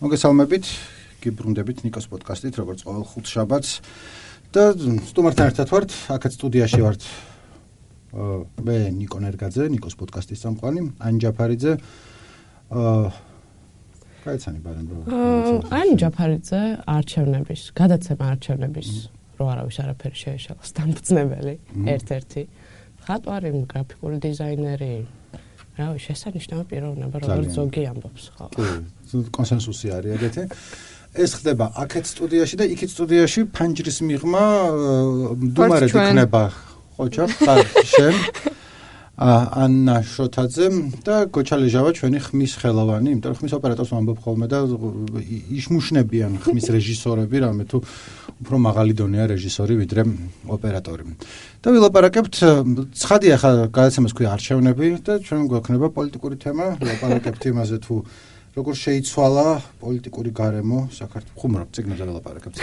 მოგესალმებით, გიბრუნდებით ნიკოს პოდკასტით, როგორც ყოველ ხუთშაბათს და სტუმართან ერთად ვართ, აქაც სტუდიაში ვართ. მე ნიკო ნერგაძე, ნიკოს პოდკასტის წამყვანი, ანი ჯაფარიძე. გაიცანი ბარემ რო. ანი ჯაფარიძე არჩევნების, გადაცემა არჩევნების რო არავის არაფერი შეეშალოს დამფუძნებელი, ერთ-ერთი. ხატვარი, გრაფიკული დიზაინერი. რავი, შესანიშნავი პიროვნება, როგორც ზოგი ამბობს, ხო. კონსენსუსი არის ეგეთი. ეს ხდება აქეთ სტუდიაში და იქით სტუდიაში ფანჯრის მიღმა დუმარედ იქნება, ხოჭა, შენ ანნა შოთაძე და გოჩა ლეჟავა ჩვენი ხმის ხელოვანი, იმიტომ რომ ხმის ოპერატორს ვამბობ ხოლმე და იშმუშნებიან ხმის რეჟისორები, რამე თუ უფრო მაღალი დონეა რეჟისორი ვიდრე ოპერატორი. და ვილაპარაკებთ, ცხადია ხა გადაცემას ქვია არჩევნები და ჩვენ გვექნება პოლიტიკური თემა, ვილაპარაკებთ იმაზე თუ როგორ შეიცვალა პოლიტიკური გარემო საქართველოს. ხუმრობ წიგნებზე ვილაპარაკებთ.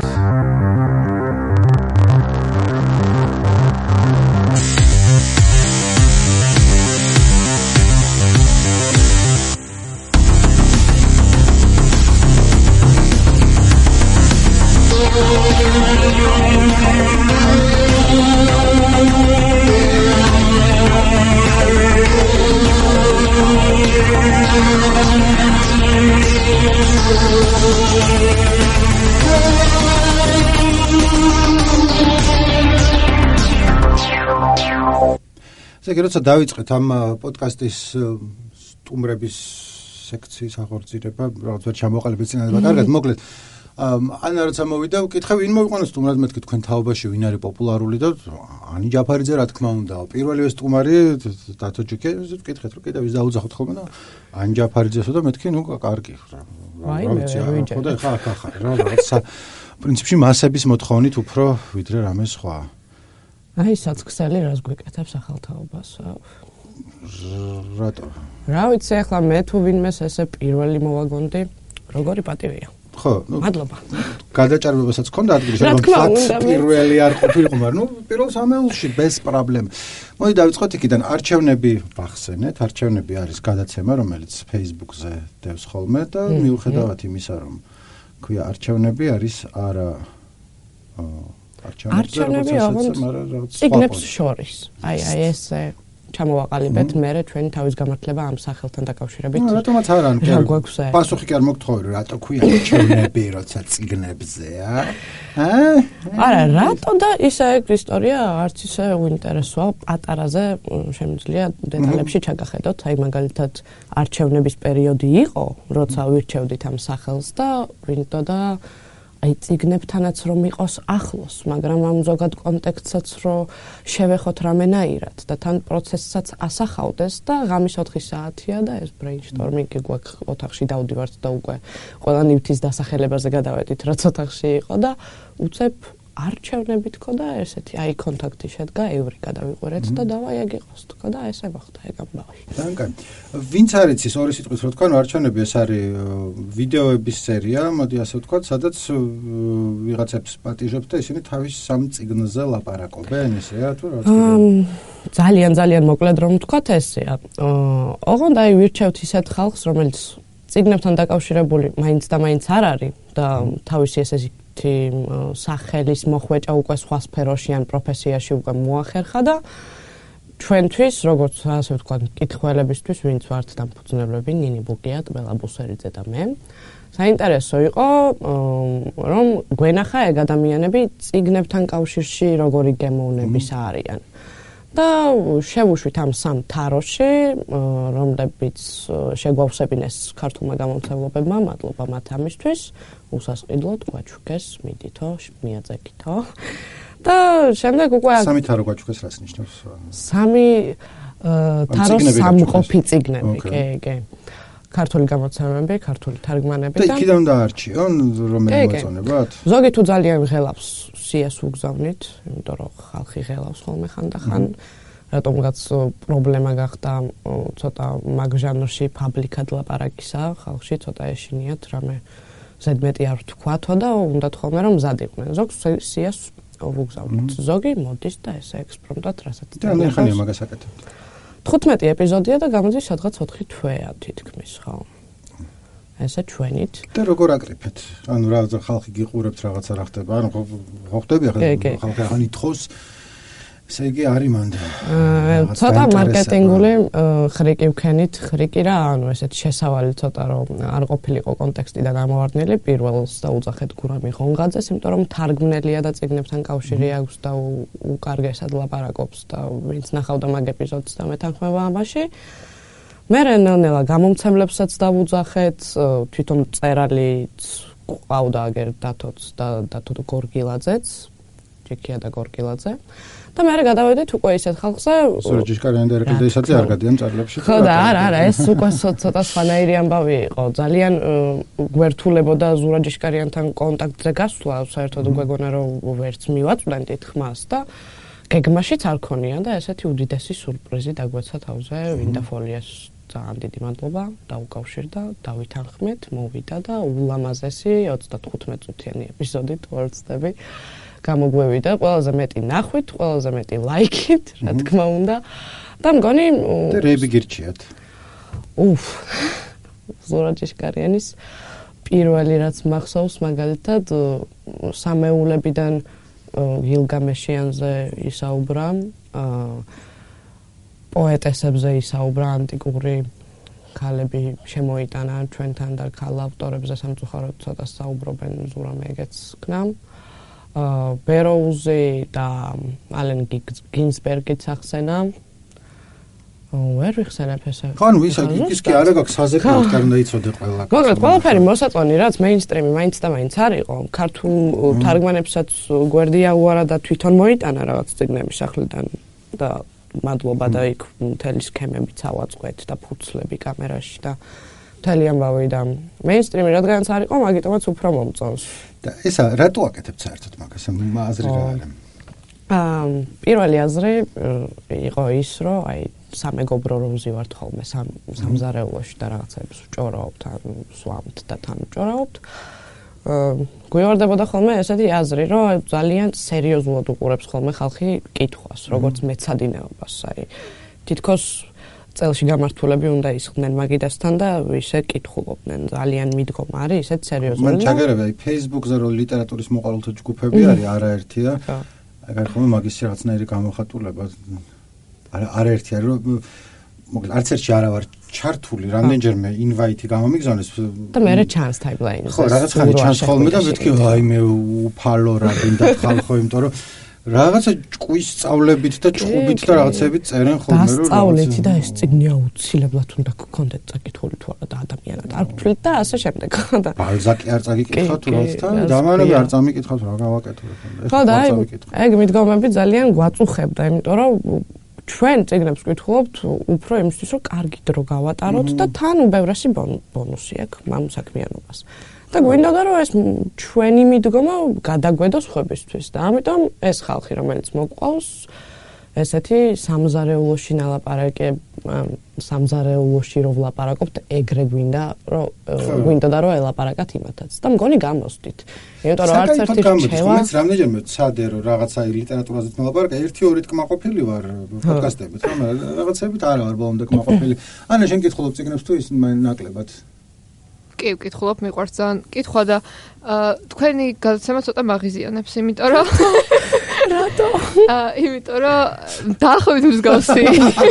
როცა დავიწყეთ ამ პოდკასტის სტუმრების სექციის აღორძინება, რაღაც ვერ ჩამოყალიბეთ წინადება. კარგად, მოკლედ. ანა როცა მოვიდა, ვკითხე, ვინ მოვიყვანოს სტუმრად, მეთქი თქვენ თაობაში ვინ არის პოპულარული და ანი ჯაფარიძე რა თქმა უნდა. პირველივე სტუმარი დათო ჯიქე, ვკითხეთ, რომ კიდევ ის დაუძახოთ ხოლმე და ანი ჯაფარიძესო და მეთქი, ნუ კარგი. აი, მე ვიჯერ. ხო და ხა, რაღაცა პრინციპში მასების მოთხოვნით უფრო ვიდრე რამე სხვა. აი, საწყისელი რას გვიკეთებს ახალთაობას? რატო? რა ვიცი, ახლა მე თუ ვინმეს ესე პირველი მოვაგონდი, როგორი პატივია. ხო, მადლობა. გადაჭარბებასაც ჰქონდა ადგილი, რომ პირველი არ ყოფილიყო, მაგრამ ნუ პირველ სამეულში без პრობლემ. მოდი დავიწყოთ იქიდან. არჩევნები ვახსენეთ. არჩევნები არის გადაცემა, რომელიც Facebook-ზე დევს ხოლმე და მიუხედავად იმისა, რომ ქვია არჩევნები არის არა არჩევნები აღარ ციგნებს შორის. აი ესე ჩამოვაყალიბეთ მე ჩვენი თავის გამართლება ამ სახელთან დაკავშირებით. რატომაც არ ან პასუხი კი არ მოგთხოვე, რატო ქვია არჩევნები, როცა ციგნებზეა? არა, რატო და ისე ისტორია არც ისე უინტერესოა, პატარაზე შემიძლია დეტალებში ჩაგახედოთ. აი მაგალითად არჩევნების პერიოდი იყო, როცა ვირჩევდით ამ სახელს და ვინდო და აი ციგნებთანაც რომ იყოს ახლოს, მაგრამ ამ ზოგად კონტექსტსაც რომ შევეხოთ რამენაირად და თან პროცესსაც ასახავდეს და ღამის 4 საათია და ეს ბრეინშტორმინგი გვაქვს ოთახში დავდივართ და უკვე ყველა ნივთის დასახელებაზე გადავედით, რაც ოთახში იყო და უცებ არჩევნები თქო და ესეთი აი კონტაქტი შედგა ევრი გადავიყვერეთ და დავაი ეგ იყოს თქო და ესე მოხდა ეგ ამბავი. დანკან. ვინც არის ის ორი სიტყვით რო თქვა, არჩევნები ეს არის ვიდეოების სერია, მოდი ასე ვთქვა, სადაც ვიღაცებს პატიჟობთ და ისინი თავის სამ წიგნზე ლაპარაკობენ, ესეა თუ რა თქმა უნდა. ძალიან მოკლედ რომ ვთქვათ ესეა. ოღონდ აი ვირჩევთ ისეთ ხალხს, რომელიც წიგნებთან დაკავშირებული მაინც და მაინც არ არის და თავისი ესეთი სახელის მოხვეჭა უკვე სხვა სფეროში ან პროფესიაში უკვე მოახერხა და ჩვენთვის, როგორც ასე ვთქვათ, მკითხველებისთვის, ვინც ვართ დამფუძნებლები, ნინი ბუკია, ტბელა ბუსერიძე და მე. საინტერესო იყო, რომ გვენახა ეგ ადამიანები წიგნებთან კავშირში როგორი გემოვნების არიან. და შევუშვით ამ სამ თაროში, რომლებიც შეგვავსებინეს ქართულმა გამომცემლებებმა, მადლობა მათ ამისთვის. უსასყიდლოდ გვაჩუქეს, მიდითო, მიაწეკითო. და შემდეგ უკვე სამი თარო გვაჩუქეს რას ნიშნავს? სამი თაროს სამყოფი წიგნები, კი. ქართული გამოცემები, ქართული თარგმანები და იქიდან დაარჩიონ, რომელი მოეწონებათ? ზოგი თუ ძალიან ღელავს სიას უგზავნით, იმიტომ რომ ხალხი ღელავს ხოლმე ხანდახან. რატომღაც პრობლემა გახდა ცოტა მაგ ჟანრში ფაბლიკად ლაპარაკისა, ხალხში ცოტა ეშინიათ რამე ზედმეტი არ ვთქვათო და უნდათ ხოლმე რომ მზად იყვნენ. ზოგს სიას ვუგზავნით. ზოგი მოდის და ესე ექსპრომტად რასაც და ხანია მაგას აკეთებთ. 15 ეპიზოდია და გამოდის სადღაც 4 თვეა თითქმის, ხო. ესე ჩვენით. და როგორ აკრიფეთ? ანუ რა ხალხი გიყურებთ რაღაცა რა ხდება? ანუ ხო ხდები ახლა ხალხი ახლა ითხოვს ესე იგი არის მანდ. ცოტა მარკეტინგული ხრიკი ვქენით, ხრიკი რა, ანუ ესეთი შესავალი ცოტა რომ არ ყოფილიყო კონტექსტიდან ამოვარდნილი, პირველს დაუძახეთ გურამი ღონღაძეს, იმიტომ რომ თარგმნელია და წიგნებთან კავშირი აქვს და უკარგესად ლაპარაკობს და ვინც ნახავდა მაგ ეპიზოდს და მეთანხმება ამაში. მე ნელ-ნელა გამომცემლებსაც დავუძახეთ, თვითონ წერალიც ყავდა აგერ დათოც და დათო გორგილაძეც, ჯიქია და გორგილაძე. და მე გადავედით უკვე ისეთ ხალხზე. სურაჯიშკარიანი და ერეკლდეისაძე არ გადიან წერლებში. ხო და არა, ეს უკვე ცოტა სხვანაირი ამბავი იყო. ძალიან გვერთულებოდა სურაჯიშკარიანთან კონტაქტზე გასვლა, საერთოდ გვეგონა რომ ვერც მივაწვდენ თითქმას და გეგმაშიც არ ქონია და ესეთი უდიდესი სურპრიზი დაგვეცა თავზე, ვინდა ფოლიას ძალიან დიდი მადლობა, დაუკავშირდა, დავითანხმეთ, მოვიდა და ულამაზესი 35 წუთიანი ეპიზოდი თორცდები. გამოგვევიდა, ყველაზე მეტი ნახვით, ყველაზე მეტი ლაიქით, რა თქმა უნდა. და მგონი და რეები გირჩიათ. სურაჯიშკარიანის პირველი რაც მახსოვს, მაგალითად, სამეულებიდან გილგამეშიანზე ისაუბრა, პოეტესებზე ისაუბრა, ანტიკური ქალები შემოიტანა ჩვენთან და ქალ ავტორებზე სამწუხაროდ ცოტა საუბრობენ ზურამ ეგეც ქნა. ბეროუზი და ალენ გინსბერგიც ახსენა. ვერ ვიხსენებ ესე. ხან ის კი არა გაქვს საზექროთ და უნდა იცოდე ყველა. მოკლედ ყველაფერი მოსაწონი რაც მეინსტრიმი მაინც და მაინც არ იყო. ქართულ თარგმანებსაც გვერდია უარა და თვითონ მოიტანა რაღაც წიგნები სახლიდან და მადლობა და იქ მთელი სქემებიც ავაწყვეთ და ფუცლები კამერაში და მთელი ამბავი და მეინსტრიმი რადგანაც არ იყო, მაგიტომაც უფრო მომწონს. და ესა რატო აკეთებ საერთოდ მაგას? აზრი რა არის? პირველი აზრი იყო ის, რომ აი სამეგობრო რომ ვზივართ ხოლმე სამზარეულოში და რაღაცებს ვჭორავთ, ან სვამთ და თან ვჭორავთ. გვივარდებოდა ხოლმე ესეთი აზრი, რომ ძალიან სერიოზულად უყურებს ხოლმე ხალხი კითხვას, როგორც მეცადინეობას, აი თითქოს წელში გამართულები უნდა ისხდნენ მაგიდასთან და ისე კითხულობდნენ. ძალიან მიდგომა არის ისეთ სერიოზული. მან ჩაგერები აი Facebook-ზე რო ლიტერატურის მოყოლთა ჯგუფები არის არაერთია. აი ხომ მაგის რაღაცნაირი გამოხატულება არაერთია რომ მოკლედ არც ერთში არა ვარ ჩართული, რამდენჯერმე ინვაიტი გამომიგზავნეს და მე ჩანს ტაიმლაინზე. ხო, რაღაც ხანი ჩანს ხოლმე და მეთქი აი მე უფალო რა გინდა ხალხო, იმიტომ რომ რაღაცა ჭკვის სწავლებით და ჭყობით და რაღაცებით წერენ ხოლმე რომ სწავლეთი და ეს წიგნი აუცილებლად უნდა გქონდეთ წაკითხული თუ არა და ადამიანად არ გთვლით და ასე შემდეგ. და ბალზაკი არ წაგიკითხავთ თურმე დამანები არ წამიკითხავთ რა გავაკეთოთ. ხო და ეგ მიდგომები ძალიან გვაწუხებდა, იმიტომ რომ ჩვენ წიგნებს ვკითხულობთ უფრო იმისთვის, რომ კარგი დრო გავატაროთ და თან უბევრესი ბონუსი აქვს ამ საქმიანობას. და გვინდოდა რომ ეს ჩვენი მიდგომა გადაგვედოს ხვებისთვის და ამიტომ ეს ხალხი რომელიც მოყავს ესეთი სამზარეულოში ნალაპარაკებ სამზარეულოში რო ვლაპარაკობთ ეგრე გვინდოდა რომ ელაპარაკათ იმათაც და მგონი გამოსდით იმიტომ რომ არც ერთი რჩევა რამდენჯერმე ცადე რომ რაღაცა ლიტერატურაზეც მოლაპარაკე 1-2 თქმა ყოფილი ვარ პოდკასტებით რომ რაღაცებით არა ვარ ბოლომდე თქმა ყოფილი ანა შენ კითხულობ წიგნებს თუ ის ნაკლებად კი ვკითხულობ მიყვარს ძალიან კითხვა და თქვენი გადაცემა ცოტა მაღიზიანებს იმიტომ რომ რატო? იმიტომ რომ დაახლოებით მსგავსი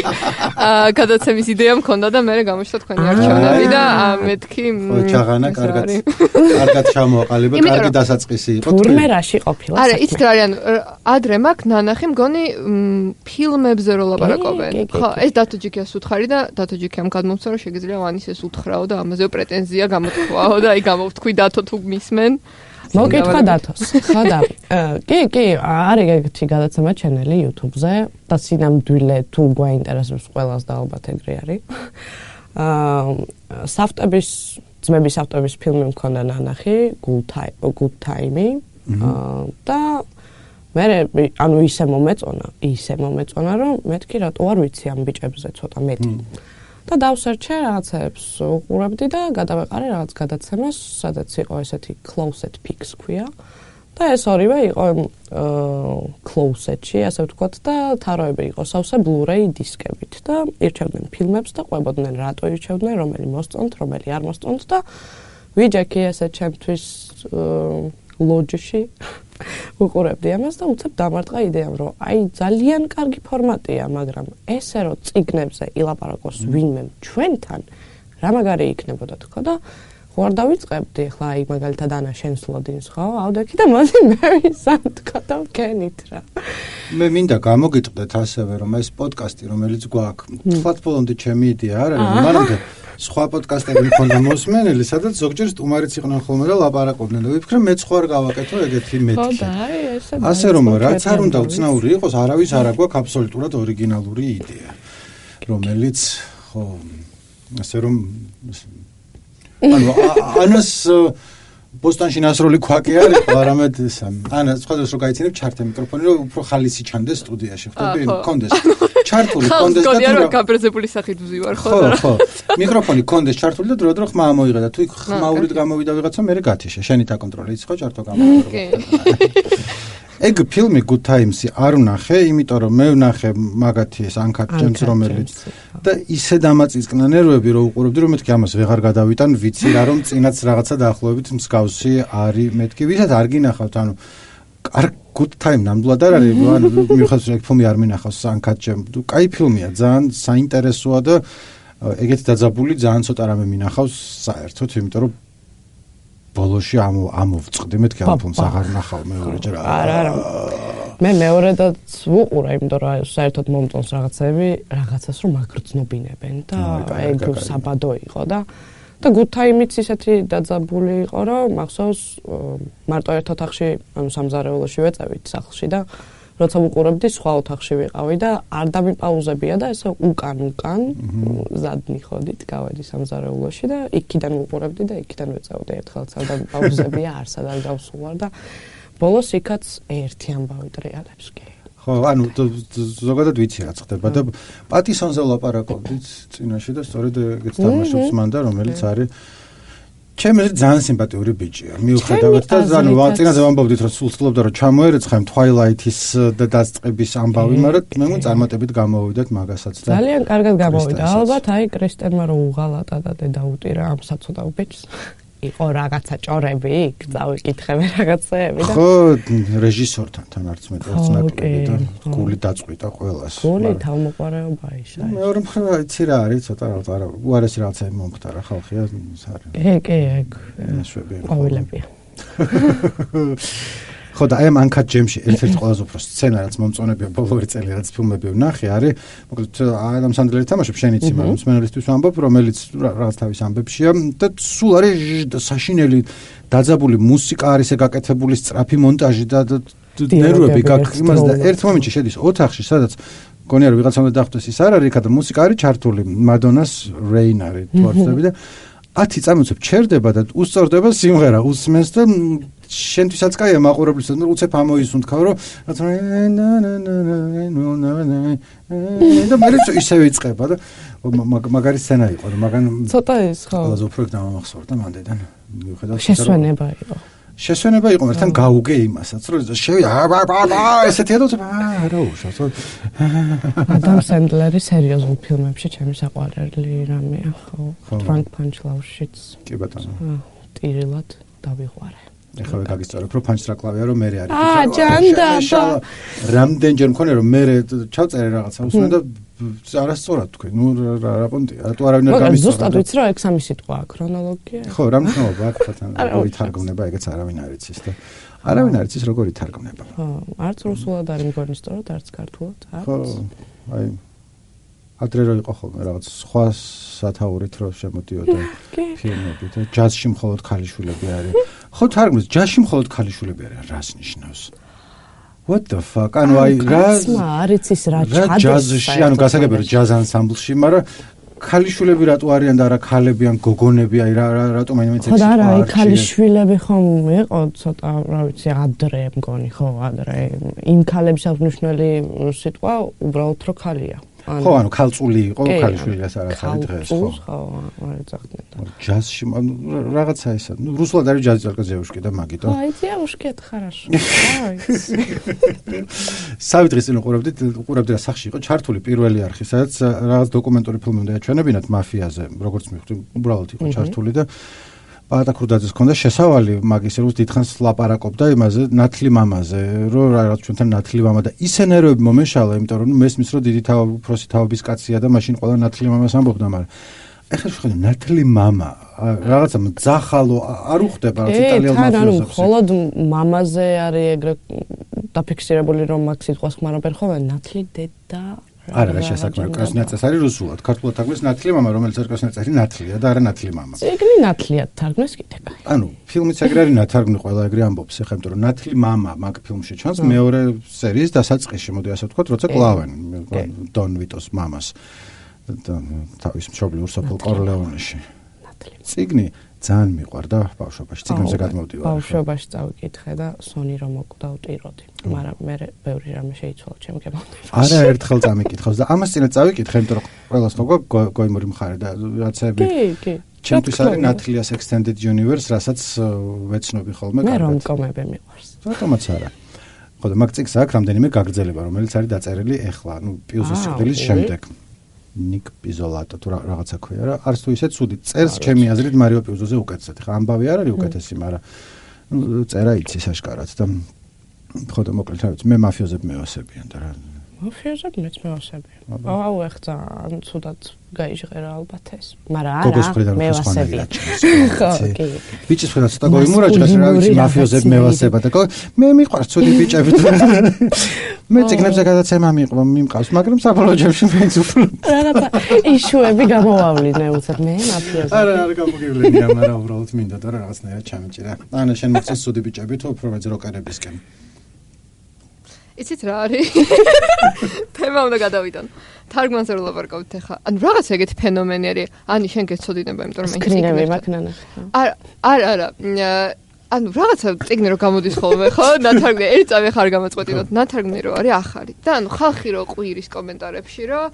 გადაცემის იდეა მქონდა და მე გამოჩნდა თქვენი არჩევნები და მეთქი ჩაღანა კარგად ჩამოაყალიბა, კარგი დასაწყისი იყო. თურმე რაში ყოფილა? არა, იცით რა არის, ანუ ადრე მაქვს ნანახი მგონი ფილმებზე რო ლაპარაკობენ. ხო, ეს დათო ჯიქიას უთხარი და დათო ჯიქიამ გადმომცა რომ შეგიძლია ვანის ეს უთხრაო და ამაზე პრეტენზია გამოთქვაო და აი გამოვთქვი დათო თუ მისმენ. მოკითხა დათოს. ხო და კი, არის ეგეთი გადაცემა ჩანელი YouTube-ზე და სინამდვილე თუ გვაინტერესებს ყველას და ალბათ ეგრე არის. საფტების ძმების ავტობის ფილმი მქონდა ნანახი, Good Time. და მე ანუ ისე მომეწონა, რომ მეთქი რატო არ ვიცი ამ ბიჭებზე ცოტა მეტი. და დავსერჩე რაღაცებს უყურებდი და გადავეყარე რაღაც გადაცემას, სადაც იყო ესეთი Closet Pics ქვია. და ეს ორივე იყო Closet-ში, ასე ვთქვათ, და თაროები იყო სავსე Blu-ray დისკებით და ირჩევდნენ ფილმებს და ყვებოდნენ რატო ირჩევდნენ, რომელი მოსწონთ, რომელი არ მოსწონთ და ვიჯექი ესე ჩემთვის ლოჯში უყურებდი ამას და უცებ დამარტყა იდეამ, რომ აი ძალიან კარგი ფორმატია, მაგრამ ესე რომ წიგნებზე ილაპარაკოს ვინმე ჩვენთან, რა მაგარი იქნებოდა თქო და ხო არ დავიწყებდი, ხლა აი მაგალითად ანა შენს ლოდინს ხო, ავდექი და მოდი მე ვისამ თქო და ვქენით რა. მე მინდა გამოგიტყდეთ ასევე, რომ ეს პოდკასტი, რომელიც გვაქვს, თქვათ ბოლომდე ჩემი იდეა არ არის, მანამდე სხვა პოდკასტები მქონდა მოსმენელი, სადაც ზოგჯერ სტუმარიც იყვნენ ხოლმე და ლაპარაკობდნენ და ვიფიქრე მეც ხო არ გავაკეთო ეგეთი მეთქი. ასე რომ რაც არ უნდა უცნაური იყოს, არავის არ აქვს აბსოლუტურად ორიგინალური იდეა, რომელიც ხო ასე რომ ანუ ანას ბოსტანში ნასროლი ქვაკი არის, არამედ ანა სხვადასხვა რო გაიცინებ ჩარტე მიკროფონი, რომ უფრო ხალისი ჩანდეს სტუდიაში, ხვდები? კონდეს ჩართული კონდეს და რა გაბრაზებული სახით ვზივარ ხო? ხო. მიკროფონი კონდეს ჩართული და დრო ხმა ამოიღე და თუ იქ ხმაურით გამოვიდა ვიღაცა, მე გათიშე. შენი საკონტროლი იცი ხო ჩართო გამოვიდა. ეგ ფილმი Good Times-ი არ ვნახე, იმიტომ რომ მე ვნახე მაგათი ეს Uncut Gems, რომელიც და ისე დამაწისკნა ნერვები, რომ უყურებდი, რომ მეთქი ამას ვეღარ გადავიტან, ვიცი რა რომ წინაც რაღაცა დაახლოებით მსგავსი არის, მეთქი ვისაც არ გინახავთ, ანუ Good Time ნამდვილად არ არის, ანუ მიუხედავად რომ ფილმი არ მინახავს Uncut Gems, კაი ფილმია, ძალიან საინტერესოა და ეგეთი დაძაბული ძალიან ცოტა რამე მინახავს საერთოდ, იმიტომ რომ ბოლოში ამოვწყდი მეთქი ამ ფილმს აღარ ნახავ მეორეჯერ. არა. მე მეორედაც ვუყურე, იმიტომ რომ საერთოდ მომწონს რაღაცები, რაღაცას რომ აგრძნობინებენ და ეგ საბადო იყო და Good Time-იც ისეთი დაძაბული იყო, რომ მახსოვს მარტო ერთ ოთახში, ანუ სამზარეულოში ვეწევით სახლში და როცა ვუყურებდი, სხვა ოთახში ვიყავი და არ დამიპაუზებია და ესე უკან ზად მიხოდით, გავედი სამზარეულოში და იქიდან ვუყურებდი და იქიდან ვეწევდი ერთხელაც არ დამიპაუზებია, არსად არ გავსულვარ და ბოლოს იქაც ერთი ამბავი ტრიალებს კი. ხო, ანუ ზოგადად ვიცი რა ხდება და პატისონზე ვლაპარაკობდით წინაშე და სწორედ ეგეც თამაშობს მან და რომელიც არის ჩემი ძალიან სიმპათიური ბიჭია. მიუხედავად და ანუ წინაზე ვამბობდით რომ სულ ცდილობდა რომ ჩამოერეცხა იმ Twilight-ის და დასწების ამბავი, მაგრამ მე მგონი წარმატებით გამოვიდეთ მაგასაც და ძალიან კარგად გამოვიდა. ალბათ აი კრისტენმა რო უღალატა და დედა უტირა ამ საწოდავ ბიჭს. იყო რაღაცა ჭორები იქ, წავიკითხები რაღაცეები და ხო, რეჟისორთან თან არც მეტყველს ნაკლები და გული დაწყვიტა ყველას. გული თავმოყარეობა ისა. მეორე მხრივ იცი რა არის, ცოტა რა უარესი რაღაცა მომხდარა ხალხია, ეგ ყვავილებია. ხო და აი ამ Uncut Gems-ში ერთ-ერთი ყველაზე უფრო სცენა რაც მომწონებია ბოლო წელი რაც ფილმები ვნახე არის, მოკლედ Adam Sandler-ი თამაშობს შენიც იმას, მსმენელისთვის ვამბობ, რომელიც რაღაც თავის ამბებშია და სულ არის საშინელი დაძაბული მუსიკა არის ეგაკეთებული, სწრაფი მონტაჟი და ნერვები გაქვს იმას და ერთ მომენტში შედის ოთახში, სადაც გონია რომ ვიღაცა უნდა დახვდეს ის არ არის, იქ და მუსიკა არის ჩართული, Madonna's Rain არის თუ არ ვწდები და 10 წამი უცებ ჩერდება და უსწორდება სიმღერა, უსმენს და შენთვისაც კაია მაყურებლისას, ნუ უცებ ამოიზუნთქავ, რომ და მე ისევე იწყება და მაგარი სცენა იყო, მაგრამ ცოტა ის ხო. ყველაზე უფრო დამახსოვრდა მანდედან. მიუხედავად შესვენება იყო. შესვენება იყო, ერთთან გაუგე იმასაც, რომ ესეთი ედოთ, რა უშავს. Adam Sandler-ის სერიოზულ ფილმებში ჩემი საყვარელი რამეა, ხო. Drunk Punch Love-შიც. კი ბატონო. ტირილად დავიღვარე. ეხლა გაგისწორებ, რომ პანჩტრაკლავია რომ მე არის. ჯანდაბა. რამდენჯერ მქონია რომ მე ჩავწერე რაღაცა უსმენ და არასწორად თქვი. ნუ რა პონტია, რატო არავინ არ გამისწორა. ზუსტად ვიცი რა, ეგ სამი სიტყვაა, ქრონოლოგია. ხო, რა მნიშვნელობა აქვს თან როგორ ითარგმნება, ეგეც არავინ არ იცის და არავინ არ იცის როგორ ითარგმნება. ხო, არც რუსულად არის მგონი სწორად, არც ქართულად, არც. ხო, აი ადრე რო იყო ხოლმე რაღაც სხვა სათაურით რო შემოდიოდა ფილმები და ჯაზში მხოლოდ ქალიშვილები არის. ხო, თარგმნეს ჯაზში მხოლოდ ქალიშვილები არის, რას ნიშნავს? What the fuck? ანუ აი რა არის ის რა ჩადის? ჯაზში, ანუ გასაგებია რომ ჯაზ ანსამბლში, მაგრამ ქალიშვილები რატო არიან და არა ქალები ან გოგონები, აი რატო მაინც ხო და არა, აი ქალიშვილები ხომ იყო ცოტა, რა ვიცი, ადრე მგონი, ხო, ადრე. იმ ქალების აღნიშნული სიტყვა უბრალოდ რო ქალია. ხო, ანუ ქალწული იყო, ქალიშვილიას არ ახალი დღეს, ხო. ხო, არ ეძახდნენ. ჯაზში, რაღაცა ისა, ნუ რუსულად არის ჯაზი только девушки და მაგიტო. აი, девушки, это хорошо. სამი დღის წინ უყურებდი რა სახში იყო ჩართული პირველი არხი, სადაც რაღაც დოკუმენტური ფილმი უნდა ეჩვენებინათ მაფიაზე, როგორც მივხვდი, უბრალოდ იყო ჩართული და პალატა ქურდაძეს ჰქონდა შესავალი მაგის რუს დიდხანს ლაპარაკობდა იმაზე ნათლი მამაზე რომ რაღაც ჩვენთან ნათლი მამა და ისე ნერვები მომეშალა იმიტომ რომ მესმის რომ დიდი უფროსი თავების კაცია და მაშინ ყველა ნათლი მამას ამბობდა მაგრამ ეხლა შეხება ნათლი მამა რაღაცა მძახალო არ უხდება რაც იტალიელ მაფიოზებს მხოლოდ მამაზე არის ეგრე დაფიქსირებული რომ მაგ სიტყვას ხმარობენ ხოლმე ნათლი დედა არა შესაძლოა კრასნიაწეს არის რუსულად ქართულად თარგმნეს ნათლი მამა რომელიც არის კრასნიაწესი ნათლია და არა ნათლი მამა ეგრე ნათლია თარგმნეს კიდე კაი ანუ ფილმიც ეგრე არის ნათარგმნი ყველა ეგრე ამბობს ეხლა იმიტომ რომ ნათლი მამა მაგ ფილმში ჩანს მეორე სერიის დასაწყისში მოდი ასე ვთქვათ როცა კლავენ დონ ვიტოს მამას თავის მშობლიურ სოფელ კორლეონეში ციგნი ძალიან მიყვარდა ბავშვობაში ციგნებზე გადმოვდივარ ბავშვობაში წავიკითხე და სონი რომ მოკვდა ვტიროდი მაგრამ მე ბევრი რამე შეიცვალა ჩემ გემოვნებაში არა ერთხელ წამიკითხავს და ამას წინათ წავიკითხე იმიტომ რომ ყველას ხო გოიმური მხარე და რაცები კი ჩემთვის არის ნათლიას extended universe რასაც ვეცნობი ხოლმე მე რომ კომები მიყვარს რატომაც არა ხო და მაგ წიგნს აქვს რამდენიმე გაგრძელება რომელიც არის დაწერილი ეხლა ნუ პიუსის სიკვდილის შემდეგ ნიკ პიზოლატო თუ რაღაცა ქვია რა არც თუ ისე ცუდი წერს ჩემი აზრით მარიო პიუზოზე უკეთესად ხა ამბავი არ არის უკეთესი მაგრამ წერა იცის აშკარად და ხო და მოკლედ რა ვიცი მე მაფიოზები მევასებიან და რა მაფიოზები მეც მევასებიან აუ ეხლა ან ცუდად გაიჟღერა ალბათ ეს მაგრამ არა მევასებიან ხო კი ბიჭის ხედა ცოტა გოიმურაჯგას რა ვიცი მაფიოზები მევასება და მე მიყვარს ცუდი ბიჭები მე ციგნებზე გადაცემა მიმყავს მაგრამ საბოლოო ჯამში მეც უფრო რაღაცა ისუები გამოვავლინე უცებ მე მაფიოზები არა გამოგივლენია მაგრამ უბრალოდ მინდა და რაღაცნაირად ჩამეჭირა ანა შენ მოხდეს ცუდი ბიჭები თუ უფრო მეც როკერებისკენ იცით რა არის თემა უნდა გადავიდონ თარგმანზე რომ ლაპარაკობთ ახლა ანუ რაღაც ეგეთი ფენომენი არის ani შენ გეცოდინება იმიტომ რომ სკრინები მაქნანა არა ანუ რაღაცა წიგნი რო გამოდის ხოლმე ხო ნათარგმნი ერთ წამი ხარ გამოწყვეტინოთ ნათარგმნი რო არის ახალი და ანუ ხალხი რო ყვირის კომენტარებში რომ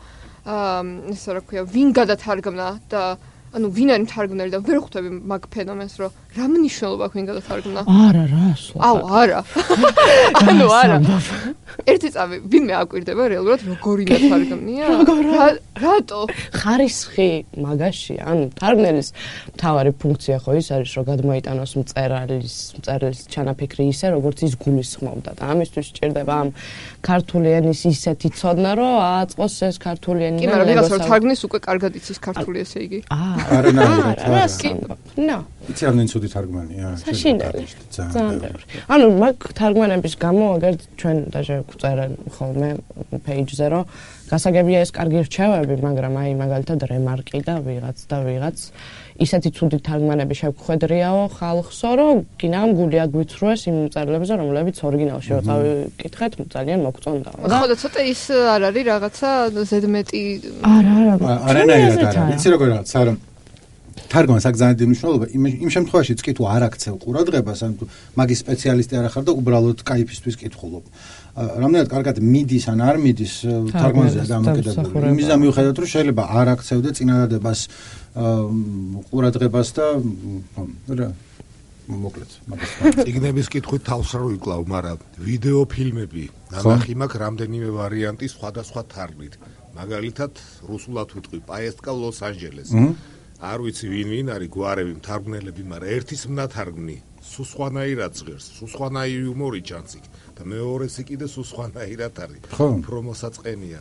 ესე რა ქვია ვინ გადათარგმნა და ანუ ვინ არის თარგმნელი და ვერ ხვდები მაგ ფენომენს რომ რა მნიშვნელობა აქვს ვინ გადათარგმნა არა რა აუ არა ანუ არა ერთი წამი ვინმე აკვირდება რეალურად როგორი ნათარგმნია რატო ხარისხი მაგაში ანუ თარგმნელის მთავარი ფუნქცია ხო ის არის რომ გადმოიტანოს მწერლის ჩანაფიქრი ისე როგორც ის გულისხმობდა და ამისთვის სჭირდება ამ ქართული ენის ისეთი ცოდნა რომ აწყოს ეს ქართული ენა კი მაგრამ ვიღაც რომ თარგმნის უკვე კარგად იცის ქართული ესე იგი არა ნო იცი რამდენი ცუდი თარგმანია საშინელი ძალიან ბევრი ანუ მაგ თარგმანების გამო აგერ ჩვენ დაჟე გვწერენ ხოლმე პეიჯზე რომ გასაგებია ეს კარგი რჩევები მაგრამ აი მაგალითად რემარკი და ვიღაც ისეთი ცუდი თარგმანები შევხვედრიაო ხალხსო რომ გინამ გული აგვიცრუეს იმ მწერლებზე რომლებიც ორიგინალში რო წავიკითხეთ ძალიან მოგწონდა და ხო და ცოტა ის არ არის რაღაცა ზედმეტი არანაირად არა იცი როგორ რაღაც არა თარგმანს აქვს ძალიან დიდი მნიშვნელობა იმ შემთხვევაშიც კი თუ არ აქცევ ყურადღებას ან თუ მაგის სპეციალისტი არ ახარ და უბრალოდ кайფისთვის კითხულობ რამდენად კარგად მიდის ან არ მიდის თარგმანზე დამოკიდებული იმის მიუხედავად რომ შეიძლება არ აქცევდე წინადადებას ყურადღებას და რა მოკლედ მაგას ციგნების კითხვით თავს რო იკლავ მაგრამ ვიდეო ფილმები ნახი მაქვს რამდენიმე ვარიანტი სხვადასხვა თარგმნით მაგალითად რუსულად ვიტყვი პაესტკა ლოს-ანჯელესი არ ვიცი ვინ არის გვარები თარგმნელები მაგრამ ერთის მნათარგმნი სულ სხვანაირად ჟღერს სულ სხვანაირი იუმორი ჩანს იქ და მეორესი კიდე სულ სხვანაირად არის უფრო მოსაწყენია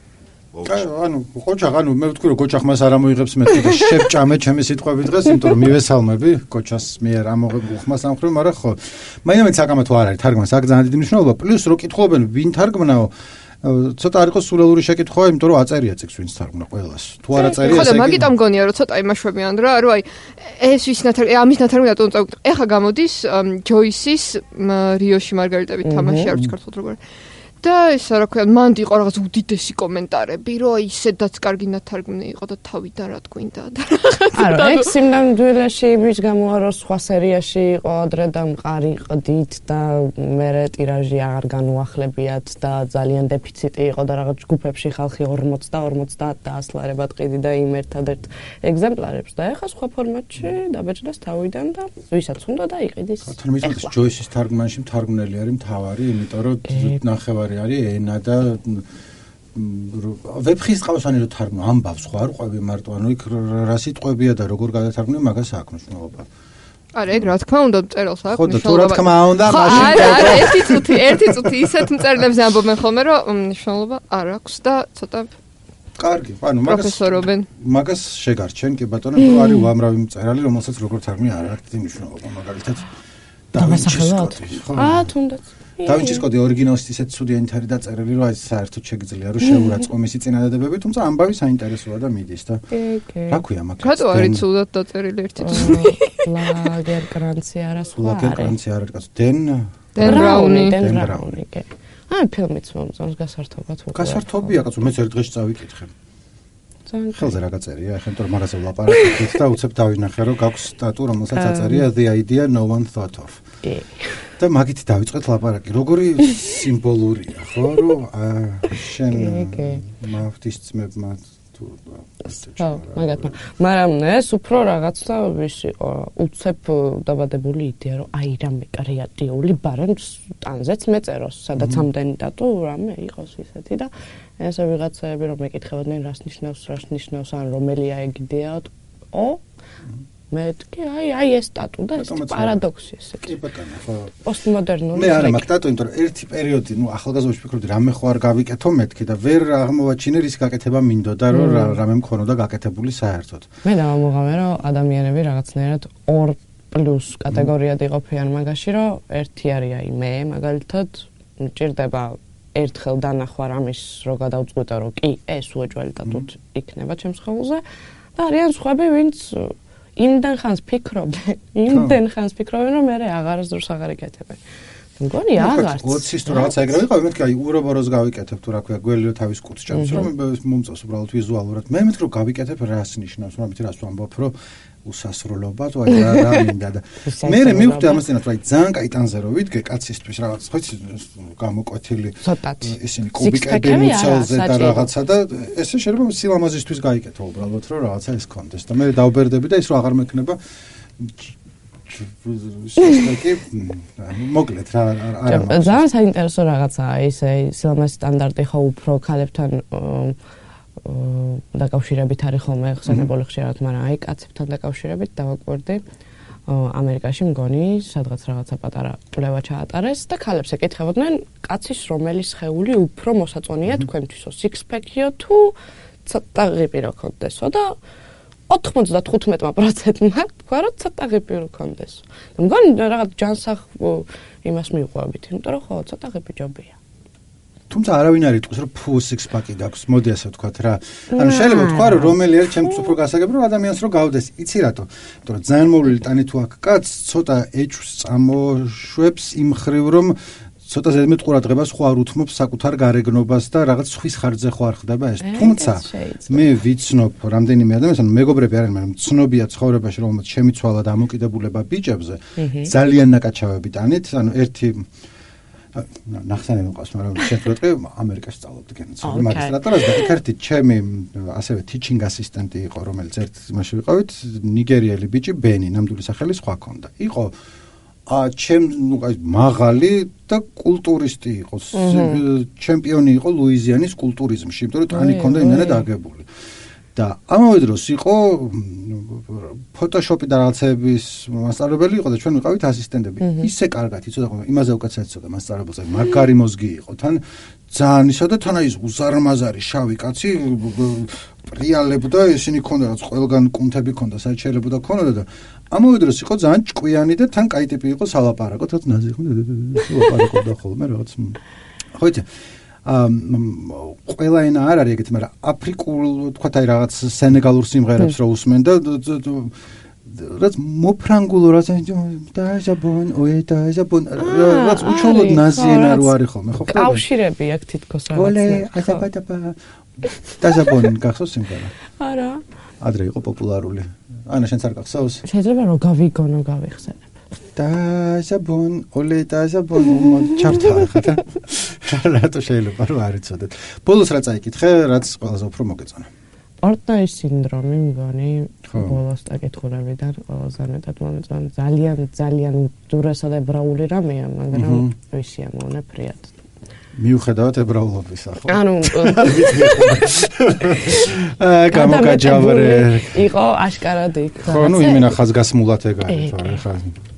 ანუ ყოჩაღ ანუ მე ვთქვი რომ ყოჩაღ მას არ ამოიღებს მე კიდე შევჭამე ჩემი სიტყვები დღეს იმიტომ რომ მივესალმები ყოჩას მიერ ამოღებულ ხმას ამხრივ მაგრამ ხო მაინც საკამათო არ არის თარგმანს აქ ძალიან დიდი მნიშვნელობა პლუს რო კითხულობენ ვინ თარგმნაო ცოტა არ იყოს სულელური შეკითხვა, იმიტომ რომ აწერია წიგნს ვინც თარგმნა ყველას. თუ არ აწერია ესე იგი. ხო, მაგიტომ მგონია რომ ცოტა იმაშვებიან რომ აი ეს ვის ნათარგმნი, ამის ნათარგმნი რატომ წავიკითხე. ეხა გამოდის ჯოისის რიოში მარგარიტებით თამაში არ ვიცი ქართულად როგორ. და ეს რა ქვია, მანდ იყო რაღაც უდიდესი კომენტარები, რომ ისედაც კარგი ნათარგმნი იყო და თავიდან რა თქვინდა და არა, ეგ სიმნამდვილეში იმის გამოა რომ სხვა სერიაში იყო ადრე და მყარი ყდით და მერე ტირაჟი აღარ განუახლებიათ და ძალიან დეფიციტი იყო და რაღაც ჯგუფებში ხალხი 40-50 დაასლარებად ყიდი და იმ ერთადერთ ეგზემპლარებს და ეხა სხვა ფორმატში დაბეჭდეს თავიდან და ვისაც უნდა დაიყიდეს. თორმეტ ჯოისის თარგმანში მთარგმნელი არის მთავარი, იმიტომ რომ ნახევარი არის ენა და ვებხის ყავსანი რო თარგმნა ამბავს ხო არ ყვები მარტო ანუ იქ რა სიტყვებია და როგორ გადათარგმნე მაგას აქვს მნიშვნელობა არა, ეგ რა თქმა უნდა მწერალს აქვს. ხო და თუ რა თქმა უნდა, მაშინ არა, ერთი წუთი ისეთ მწერლებს ამბობენ ხოლმე, რომ მნიშვნელობა არ აქვს და ცოტა კარგი, ანუ მაგას შეგარჩენ, კი ბატონო, არის უამრავი მწერალი, რომელსაც როგორც არ მე არ აქვს მნიშვნელობა, მაგალითად დავასახელოთ. თუნდაც. დავინჩის კოდი ორიგინალში ისეთ ცუდიანი თარი დაწერილი, რომ აი საერთოდ შეგიძლია რომ შეურაცხო მისი წინადადებები, თუმცა ამბავი საინტერესოა და მიდის და რა ქვია მაგას? რატო არის ცუდად დაწერილი ერთი თვე? ლაგერკრანცი არა სხვა არის. ლაგერკრანცი არა კაცო, დენ ბრაუნი, კი. აი ფილმიც მომწონს გასართობად უკვე. გასართობია კაცო, მეც ერთ დღეში წავიკითხე. ხელზე რა გაწერია, ახლა თორე მაგაზე ვლაპარაკობთ და უცებ დავინახე რომ გაქვს სტატუ, რომელსაც აწერია The idea no one thought of. და მაგით დავიწყეთ ლაპარაკი. როგორი სიმბოლურია, ხო, რომ შენ მავთის ძმებმა თუ მაგათმა. მაგრამ ეს უფრო რაღაცა ვის იყო, უცებ დაბადებული იდეა, რომ აი რამე კრეატიული ბარემს ტანზეც მეწეროს, სადაც ამდენი დატო რამე იყოს ისეთი და ესე ვიღაცები რომ მეკითხებოდნენ რას ნიშნავს ან რომელია ეგ იდეაო მეთქი აი ეს სტატუ და ეს პარადოქსი ესე კი ბატონო ხო პოსტმოდერნული მე არა მაგ სტატუ იმიტომ რომ ერთი პერიოდი ნუ ახალგაზრდობაში ვფიქრობდი რამე ხო არ გავიკეთო მეთქი და ვერ აღმოვაჩინე რის გაკეთება მინდოდა რომ რამე მქონოდა გაკეთებული საერთოდ მე დავამოღამე რომ ადამიანები რაღაცნაირად 2+ კატეგორიად იყოფიან მაგაში რომ ერთი არის აი მე მაგალითად მჭირდება ერთხელ დანახვა რამის რო გადავწყვიტე რომ კი ეს უეჭველი სტატუტ იქნება ჩემს ხელზე და არიან სხვები ვინც იმდენ ხანს ფიქრობენ რომ მე აღარასდროს აღარ იკეთებენ მგონი აღარც 20-ის თუ რაღაცა ეგრე ვიყავი მეთქი აი ურობოროს გავიკეთებ თუ რა ქვია გველი თავის კუთხს ჭამს რომ მომწონს უბრალოდ ვიზუალურად მე მეთქი რომ გავიკეთებ რას ნიშნავს რომ ამით რას ვამბობ რომ უსასრულობა თუ აი რა მინდა და მე მივხვდი ამასთანავე აი ძალიან კაი ტანზე რომ ვიდგე კაცისთვის რაღაც ხო იცი გამოკვეთილი ისინი კუბიკები მუცელზე და რაღაცა და ესე შეიძლება სილამაზისთვის გაიკეთო უბრალოდ რომ რაღაცა ის კონდეს და მე დავბერდები და ის რომ აღარ მექნება მოკლედ რა არა ძალიან საინტერესო რაღაცაა ესე სილამაზის სტანდარტი ხო უფრო ქალებთან დაკავშირებით არის ხოლმე ხსენებული ხშირად, მაგრამ აი კაცებთან დაკავშირებით დავაკვირდი ამერიკაში მგონი სადღაც რაღაცა პატარა კვლევა ჩაატარეს და ქალებს ეკითხებოდნენ კაცის რომელი სხეული უფრო მოსაწონია თქვენთვისო six-pack-იო თუ ცოტა ღიპირო ქონდესო და 95%-მა თქვა რომ ცოტა ღიპირო ქონდესო. მგონი რაღაც ჯანსაღ იმას მიუყვებით, იმიტომ რომ ხო ცოტა ღიპი ჯობია. თუმცა არავინ არ იტყვის რომ full six-pack-ი გაქვს, მოდი ასე ვთქვათ რა. ანუ შეიძლება თქვა რომ რომელი არის ჩემთვის უფრო გასაგები რომ ადამიანს რო გავდეს, იცი რატო? იმიტომ რომ ძალიან მოვლილი ტანი თუ აქვს კაც, ცოტა ეჭვს წამოშვებს იმ ხრივ რომ ცოტა ზედმეტ ყურადღებას ხო არ უთმობს საკუთარ გარეგნობას და რაღაც სხვის ხარჯზე ხო არ ხდება ეს. თუმცა მე ვიცნობ რამდენიმე ადამიანს, ანუ მეგობრები არიან, მაგრამ ცნობია ცხოვრებაში რომელმაც შემიცვალა დამოკიდებულება ბიჭებზე, ძალიან ნაკაჩავები ტანით, ანუ ერთი ნახსენე მოყავს, მაგრამ შეფრთხე ამერიკაში სწავლობდი გენაცვლები მაგისტრატურას და ერთ-ერთი ჩემი ასევე teaching assistant-ი იყო, რომელიც ერთ იმაში ვიყავით, ნიგერიელი ბიჭი ბენი, ნამდვილი სახელი სხვა ქონდა. იყო ჩემ ნუ აი მაღალი და კულტურისტი იყო, ჩემპიონი იყო ლუიზიანის კულტურიზმში, იმიტომ რომ ტანი ქონდა იმენად აგებული. და ამავე დროს იყო ფოტოშოპი და რაღაცების მასწავლებელი იყო და ჩვენ ვიყავით ასისტენტები. ისე კარგად იცოდა, იმაზე უკაცრავად იცოდა მასწავლებელს, მაგარი მოზგი იყო. თან ძალიან ისა და თან აი უზარმაზარი შავი კაცი პრიალებდა, ისინი ქონდა რაც ყველგან კუნთები ქონდა, საერთოდ შეიძლება ქონოდა და ამავე დროს იყო ძალიან ჭკვიანი და თან კაი ტიპი იყო სალაპარაკო, თორე ნაზი იყო ლაპარაკობდა ხოლმე რაღაც. ხო იცი ყველა ენა არ არის ეგეთი, მაგრამ აფრიკულ თქვათ აი რაღაც სენეგალურ სიმღერებს რო უსმენ და რაც მოფრანგულო რაც დაჟაბონ დაჟაბონ რაც უჩვეულოდ ნაზი ენა რო არის ხოლმე ხო ხდება კავშირები აქ თითქოს რაღაცა ოლე აზაბატაბა დაჟაბონ გახსოვს სიმღერა არა ადრე იყო პოპულარული ანა შენც არ გახსოვს შეიძლება რომ გავიგონო გავიხსენებ დაჟაბონ ოლე დაჟაბონ ჩართა ხათა რატო შეიძლება რომ არ იცოდეთ ბოლოს რა წაიკითხე რაც ყველაზე უფრო მოგეწონა პორტნოის სინდრომი მგონი ბოლოს დაკითხულებიდან ყველაზე მეტად მომეწონა ძალიან ძალიან უდურესა და ბრაული რამეა მაგრამ ვიცი ამოვნე ფრიად მიუხედავად ებრაულობისა, ხო? ანუ გამოგაჯავრე. იყო აშკარად იქ. ხო, ნუ იმენა ხაზგასმულად ეგ არის, თორე ხა.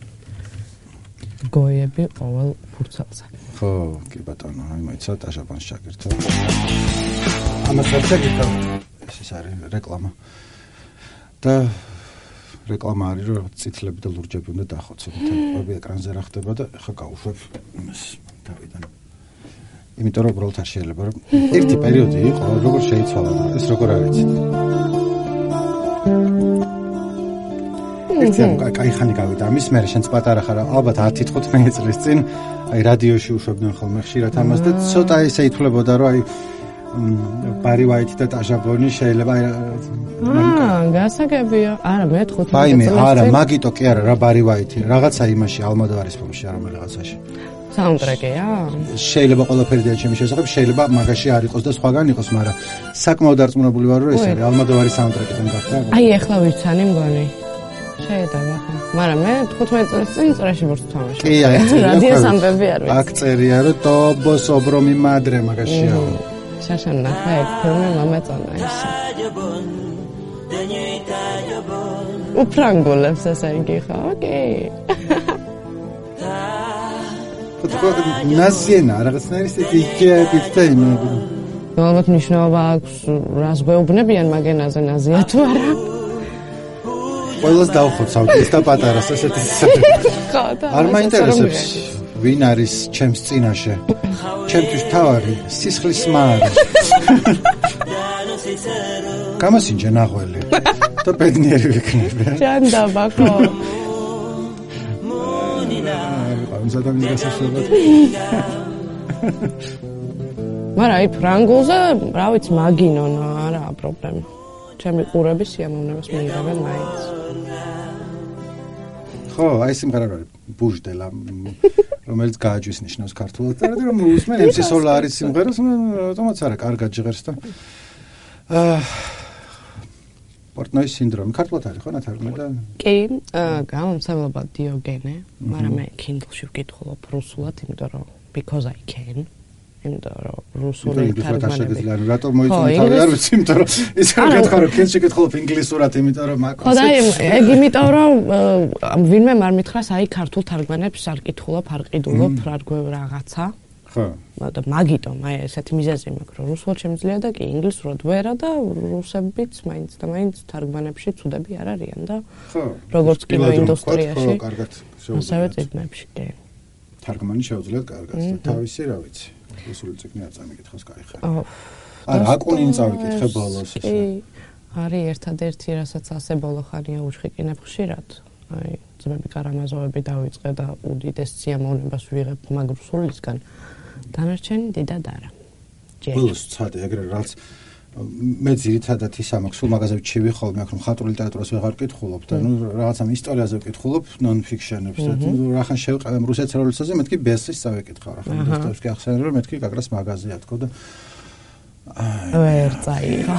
გოიები ყოველ ფურცელზე. ხო, კი ბატონო, აი მოიცა ტაჟაბანს ჩაგირთო. ამას არ ჩაგირთო. ეს არის რეკლამა. და რეკლამა არის, რომ წითლები და ლურჯები უნდა დახოცო. თემები ეკრანზე რა ხდება და ხა გავუშვებ იმას დავიდან. იმიტომ რომ უბრალოდ არ შეიძლება რომ ერთი პერიოდი იყო, როგორ შეიცვალა და ეს როგორ არის. კაი ხანი გავიდა ამის მერე შენც პატარა ხარ ალბათ 10-15 წლის წინ აი რადიოში უშვებდნენ ხოლმე ხშირად ამას და ცოტა ისე ითვლებოდა რომ აი ბარი ვაიტი და ტაჟა ბონი შეიძლება გასაგებია არა მე 15 წელი აიმე არა მაგიტო კი არა რა ბარი ვაიტი რაღაცა იმაში ალმოდოვარის ფილმში არა რაღაცაში საუნდტრეკია შეიძლება ყველაფერი და ჩემი შესახებ შეიძლება მაგაში არ იყოს და სხვაგან იყოს მაგრამ საკმაოდ არწმუნებული ვარ რომ ეს არის ალმოდოვარის საუნდტრეკიდან გახდა აი ეხლა ვიცანი მგონი შეიძლება ხო მაგრამ მე 15 წელს წინ წრეში ვარ თამაში კი აი რადიოს ამბები არ ვიცი აქ წერია რომ ტობოს ობრომი მადრე მაგაშია შაშან ნახე ეს ფილმი მომეწონა ის უფრანგულებს ესე იგი ხო ოკეი ნაზიენა რაღაცნაირი იდეებით და იმები ალბათ მნიშვნელობა აქვს რას გვეუბნებიან მაგენაზე ნაზია თუ არა ყველას დავხოცავთ ის და პატარას ესეთი ხო და არ მაინტერესებს ვინ არის ჩემს წინაშე ჩემთვის თავარი სისხლის მაარი გამოსინჯე ნაღველი და ბედნიერი ვიქნები ჯანდაბა ხო ამზადამის გასაშლელად მაგრამ აი ფრანგულზე რა ვიცი მაგინონო არაა პრობლემა ჩემი ყურები სიამოვნებას მიიღებენ მაინც ხო აი სიმღერა არის ბუჟდელა რომელიც გააჯვის ნიშნავს ქართულად და რომ უსმენ MC Solaris სიმღერას ავტომატურად არა კარგად ჟღერს და პორტნოის სინდრომი ქართულად არის ხო ნათარგმნი და კი გამომცემლობა დიოგენე მაგრამ მე Kindle-ში ვკითხულობ რუსულად იმიტომ რომ because I can იმიტომ რომ რუსული თარგმანები რატომ მოიწონი თავი არ ვიცი იმიტომ რომ ის არ გითხარ რომ Kindle-ში კითხულობ ინგლისურად იმიტომ რომ ხო და ეგ იმიტომ რომ ვინმე არ მითხრას აი ქართულ თარგმანებს არ კითხულობ არ ყიდულობ რაღაცა ხო და მაგიტომ აი ესეთი მიზეზი მაქვს რომ რუსულად შემიძლია და კი ინგლისურად ვერა და რუსებიც მაინც და მაინც თარგმანებში ცუდები არ არიან და ხო როგორც კინოინდუსტრიაში ხო კარგად ასევე წიგნებში კი თარგმანი შეუძლიათ კარგად და თავისი რა ვიცი რუსული წიგნი არ წამიკითხავს კაი ხარ არა აკუნინი წავიკითხე ბოლოს კი არის ერთადერთი რასაც ასე ბოლო ხანია უჩხიკინებ ხშირად აი ძმები კარამაზოვები დავიწყე და უდიდეს სიამოვნებას ვიღებ მაგ რუსულისგან დანარჩენი დიდად არა ბოლოს ცადე ეგრე რაც მე ძირითადად ის ამაქვს სულ მაგაზე ვჩივი ხოლმე აქ რომ ხატრულ ლიტერატურას ვეღარ ვკითხულობ და ნუ რაღაცა ისტორიაზე ვკითხულობ ნონ-ფიქშენებს და რახან შევყავ რუსეთ როლისაზე მეთქი ბესლის წავიკითხავ რახან დოსტოევსკი ახსენე რომ მეთქი გაგრას მაგაზია თქო და ვერ წაიღო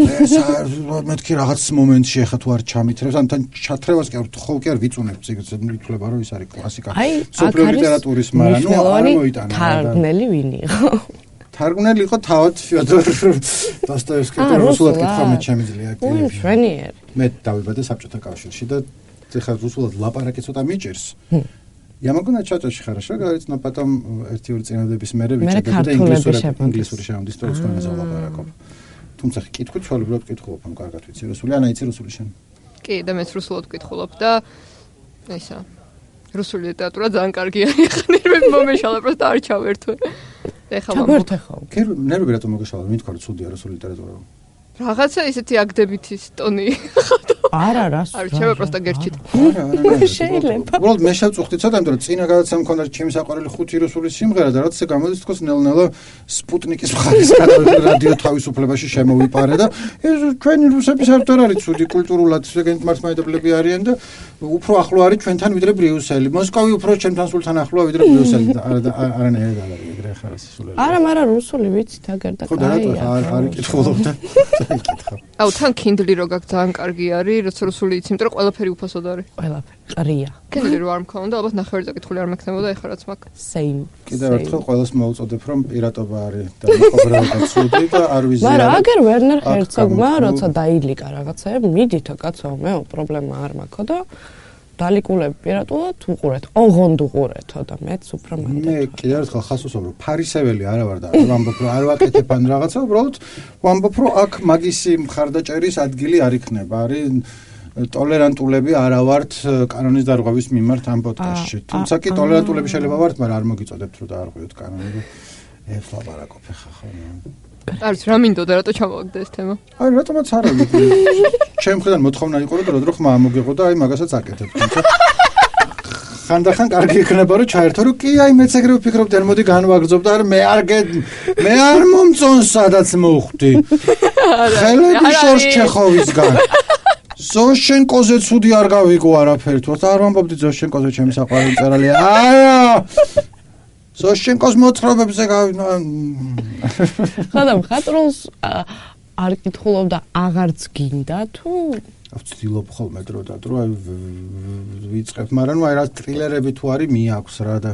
მეთქი რაღაც მომენტში ახლა თუ არ ჩამითრევს ან თან ჩათრევას კი არ ხო კი არ ვიწუნებ ციგნს მითვლება რომ ის არის კლასიკა სოფლიო ლიტერატურის მაგრამ ნუ არ მოიტანა თარგმნელი ვინ იყო თარგმნელი იყო თავად ფიოდორ დოსტოევსკი და რუსულად კითხვა მე შემიძლია კი მშვენიერი მე დავიბადე საბჭოთა კავშირში და ეხლა რუსულად ლაპარაკი ცოტა მიჭირს Я могу начать очень хорошо говорить, но потом ერთი-ორი წინადების მერე ვიჭერდი და ინგლისური შევამდი სტროის ხონაზე ლაპარაკობ. თუმცა კითხვით ჩვეულებრივად კითხულობ, ამ კარგად ვიცი რუსული, ან აიცი რუსული შენ? კი, და მეც რუსულად ვკითხულობ და ისა რუსული ლიტერატურა ძალიან კარგია. ეხლა ნერვები მომეშალა, просто არ ჩავერთვე. ეხლა ჩავერთე ხო? კი, ნერვები რატომ მოგეშალა? მითქვა რომ ცუდია რუსული ლიტერატურა. რაღაცა ისეთი აგდებითის ტონი. არა რას არ შევა პროსტა გერჩით. არა შეიძლება. უბრალოდ მე შევწუხდი ცოტა, იმიტომ რომ წინა გადაცა მქონდა ჩემი საყვარელი 5 რუსული სიმღერა და რაც ესე გამოდის თქოს ნელ-ნელა სპუტნიკის მხარის რადიო თავისუფლებაში შემოვიპარე და ეს ჩვენი რუსების ავტორ არის ცუდი კულტურულად ეგენით მართლმადიდებლები არიან და უფრო ახლო არის ჩვენთან ვიდრე ბრიუსელი. მოსკოვი უფრო ჩემთან სულთან ახლოა ვიდრე ბრიუსელი. არანაირად არ არის ეგრე ხარ ეს სულ. არა, მაგრამ რუსული ვიცით აგერ და კაია. ხო და არ კითხულობ და დაიკითხა. აუ თან Kindle რო გაქვს ძალიან კარგი არის, როცა რუსული იცი, იმიტომ რომ ყველაფერი უფასოდ არის. ყველაფერი ყრია. Kindle რო არ მქონდა, ალბათ ნახევარი წაკითხული არ მექნებოდა, ეხლა რაც მაქვს. Same. კიდევ ერთხელ ყველას მოუწოდებ, რომ პირატობა არის და მიყობრება ცუდი და არ ვიზიარებ. მაგრამ აგერ ვერნერ ჰერცოგმა როცა დაილიკა რაღაცები, მიდითო კაცო, მეო პრობლემა არ მაქვს და დალიკულები პირატულად უყურეთ, ოღონდ უყურეთო და მეც უფრო მანდ. მე კიდევ ერთხელ ხას ვუსვამ, რომ ფარისეველი არა ვარ და ვამბობ, რომ არ ვაკეთებ ან რაღაცა, უბრალოდ ვამბობ, რომ აქ მაგისი მხარდაჭერის ადგილი არ იქნება. არის ტოლერანტულები არა ვართ კანონის დარღვევის მიმართ ამ პოდკასტში. თუმცა კი ტოლერანტულები შეიძლება ვართ, მაგრამ არ მოგიწოდებთ რომ დაარღვიოთ კანონი. ელაპარაკობ ხახო. არის რა მინდოდა რატო ჩამოვაგდა ეს თემა? აი რატომაც არა ვიცი. ჩემ მხრიდან მოთხოვნა იყო რომ დრო ხმა ამოგიღო და აი მაგასაც აკეთებ. თუმცა ხანდახან კარგი იქნება რომ ჩაერთო რომ კი აი მეც ეგრე ვფიქრობდი არ მოდი განვაგრძობ და მე არ მომწონს სადაც მოვხვდი. ხელები შორს ჩეხოვისგან. ზოშენკოზე ცუდი არ გავიგო არაფერი თუ არ ვამბობდი ზოშენკოზე ჩემი საყვარელი მწერალია. არა ზოშენკოს მოთხრობებზე ხოდა მხატვრულს არ კითხულობ და აღარც გინდა თუ ვცდილობ ხოლმე დრო და დრო ვიწყებ, მაგრამ ნუ აი რა ტრილერები თუ არის მიაქვს რა და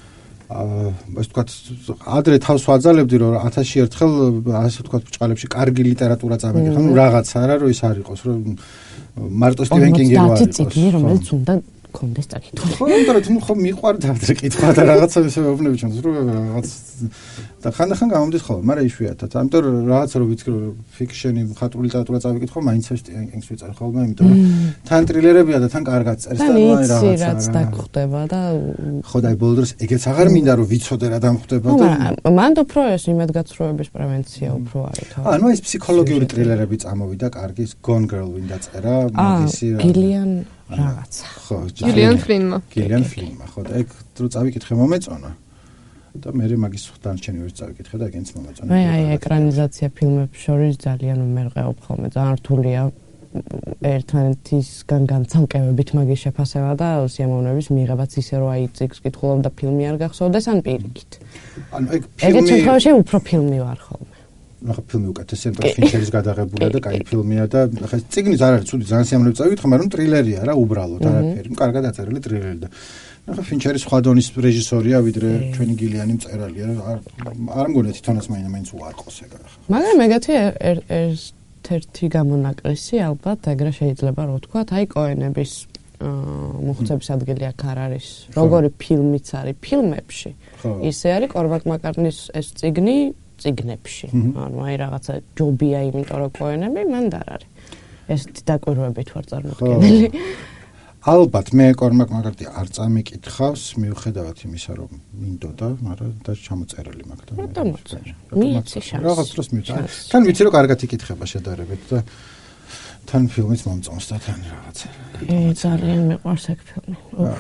ასე ვთქვათ ადრე თავს ვაძალებდი რომ 1000 ერთხელ ასე ვთქვათ ბჭყალებში კარგი ლიტერატურა წავიგე, ხა ნუ რაღაც არა რომ ის არ იყოს რომ მარტო სტივენ კინგი რო არის. 50 წიგნი რომელიც უნდა კონდეს წაკითხვა. ხო, მაგრამ ხო მიყვარდა ადრე კითხვა და რაღაცა ისე ვეუბნები ჩვენს რომ რაღაც და ხანდახან გამომდის ხოლმე, მაგრამ იშვიათად. ამიტომ რაღაცა რომ ვიცი რომ ფიქშენი მხატვრული ლიტერატურა წავიკითხო, მაინც სტივენ კინგს ვიწერ ხოლმე, იმიტომ რომ თან ტრილერებია და თან კარგად წერს და აი რაღაცა. რაც დაგხვდება და ხო და აი ბოლო დროს ეგეც აღარ მინდა რომ ვიცოდე რა დამხვდება და მან უფრო ეს იმედგაცრუების პრევენცია უფრო არის თავი. ანუ ეს ფსიქოლოგიური ტრილერები წამოვიდა, კარგი Gone Girl ვინდა წერა, მაგისი რა. გილიან რაღაცა. ხო, გილიან ფლინმა. გილიან ფლინმა, ხო და ეგ რო წავიკითხე მომეწონა. და მე მაგის დანარჩენი ვერც წავიკითხე და ეგენც მომეწონა. მე აი ეკრანიზაცია ფილმებს შორის ძალიან მერყეობ ხოლმე, ძალიან რთულია ერთმანეთისგან განცალკევებით მაგის შეფასება და სიამოვნების მიღებაც ისე რომ აი წიგნს კითხულობ და ფილმი არ გახსოვდეს ან პირიქით. ანუ ეგ ეგეთ შემთხვევაში უფრო ფილმი ვარ ხოლმე. ახლა ფილმი უკეთესია, იმიტომ რომ ფინჩერის გადაღებულია და კაი ფილმია და ახლა წიგნიც არ არის ცუდი, ძალიან სიამოვნებით წავიკითხე, მაგრამ ტრილერია რა უბრალოდ არაფერი, კარგად დაწერილი ტრილერი და ახლა ფინჩერი სხვა დონის რეჟისორია, ვიდრე ჩვენი გილიანი მწერალია, არ მგონია თვითონაც მაინც უარყოს ეგ ახლა. მაგრამ ეგეთი ერთ-ერთი გამონაკლისი ალბათ ეგრე შეიძლება რო ვთქვათ, აი კოენების მოხუცების ადგილი აქ არ არის. როგორი ფილმიც არის ფილმებში, ისე არის კორმაკ მაკარტნის ეს წიგნი წიგნებში. ანუ აი რაღაცა ჯობია, იმიტომ რომ კოენები მანდ არ არის. ეს დაკვირვებით ვარ წარმოქმნილი. ალბათ მე კორმაკ მაკარტი არ წამიკითხავს, მიუხედავად იმისა, რომ მინდოდა, მაგრამ და ჩამოწერილი მაგ და მიიცი შანსი. რაღაც დროს მიუწევ. თან ვიცი რომ კარგად იკითხება შედარებით და თან ფილმიც მომწონს და თან რაღაცა. ძალიან მიყვარს ეგ ფილმი.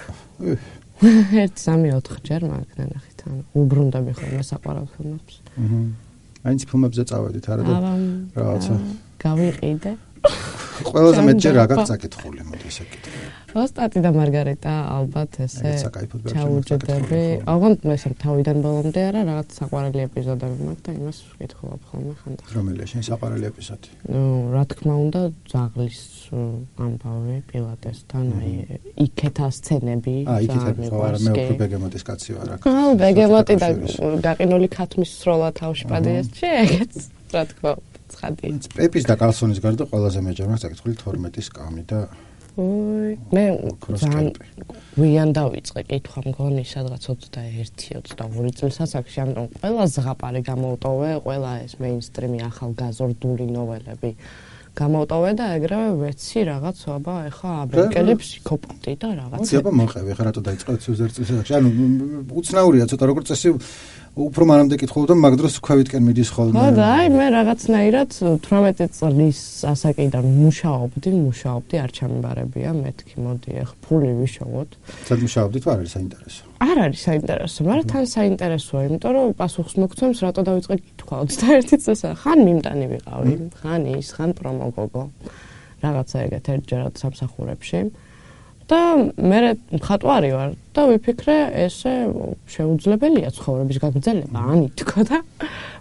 1-3-4 ჯერ მაგ ნახე თან. უბრუნდები ხოლმე საყვარელ ფილმებს. მაინც ფილმებზე წავედით არა და რაღაცა გავიყიდე. ყველაზე მეტ ჯერ რა გაქვს წაკითხული, მოდი ესე კითხე. ოსტატი და მარგარიტა ალბათ ესე ჩაუჯდები. აღარ მე თავიდან ბოლომდე არა რაღაც საყვარელი ეპიზოდები მაქვს და იმას ვკითხულობ ხოლმე ხანდახან. რომელია შენი საყვარელი ეპიზოდი? ნუ რა თქმა უნდა ძაღლის ამბავი პილატესთან, აი იქეთა სცენები. იქეთა ხო არა, მე უფრო ბეგემოტის კაცი ვარ აქ. ბეგემოტი და გაყინული ქათმის სროლა თავშპადიესში, ეგეც რა თქმა უნდა ცხადია. პეპის და კალსონის გარდა ყველაზე მეჯერ მაქვს წაკითხული 12 სკამი და მე ძალიან ვიან დავიწყე კითხვა მგონი სადღაც 21-22 წლის ასაკში, ამიტომ ყველა ზღაპარი გამოვტოვე, ყველა ეს მეინსტრიმი ახალგაზრდული ნოველები გამოვტოვე და ეგრევე ვეცი რაღაც აბა ეხა აბრეკელი ფსიქოპატი და რაღაც. აბა მოყევი, ხა რატო დაიწყე 21 წლის ასაკში? ანუ უცნაურია ცოტა როგორც წესი უფრო მანამდე კითხულობ და მაგ დროს ქვევითკენ მიდის ხოლმე. ხო და აი მე რაღაცნაირად 18 წლის ასაკიდან მუშაობდი, არ ჩამიბარებია მეთქი, მოდი ახ ფული ვიშოვოთ. სად მუშაობდით, არ არის საინტერესო? არ არის საინტერესო, მაგრამ თან საინტერესოა, იმიტომ რომ პასუხს მოგცემს რატო დავიწყე კითხვა 21 წელს. ხან მიმტანი ვიყავი, ხან ის, ხან პრომოგოგო. რაღაცა ეგეთ ერთჯერად სამსახურებში. და მე მხატვარი ვარ და ვიფიქრე ესე შეუძლებელია ცხოვრების გაგრძელება, ანითქო და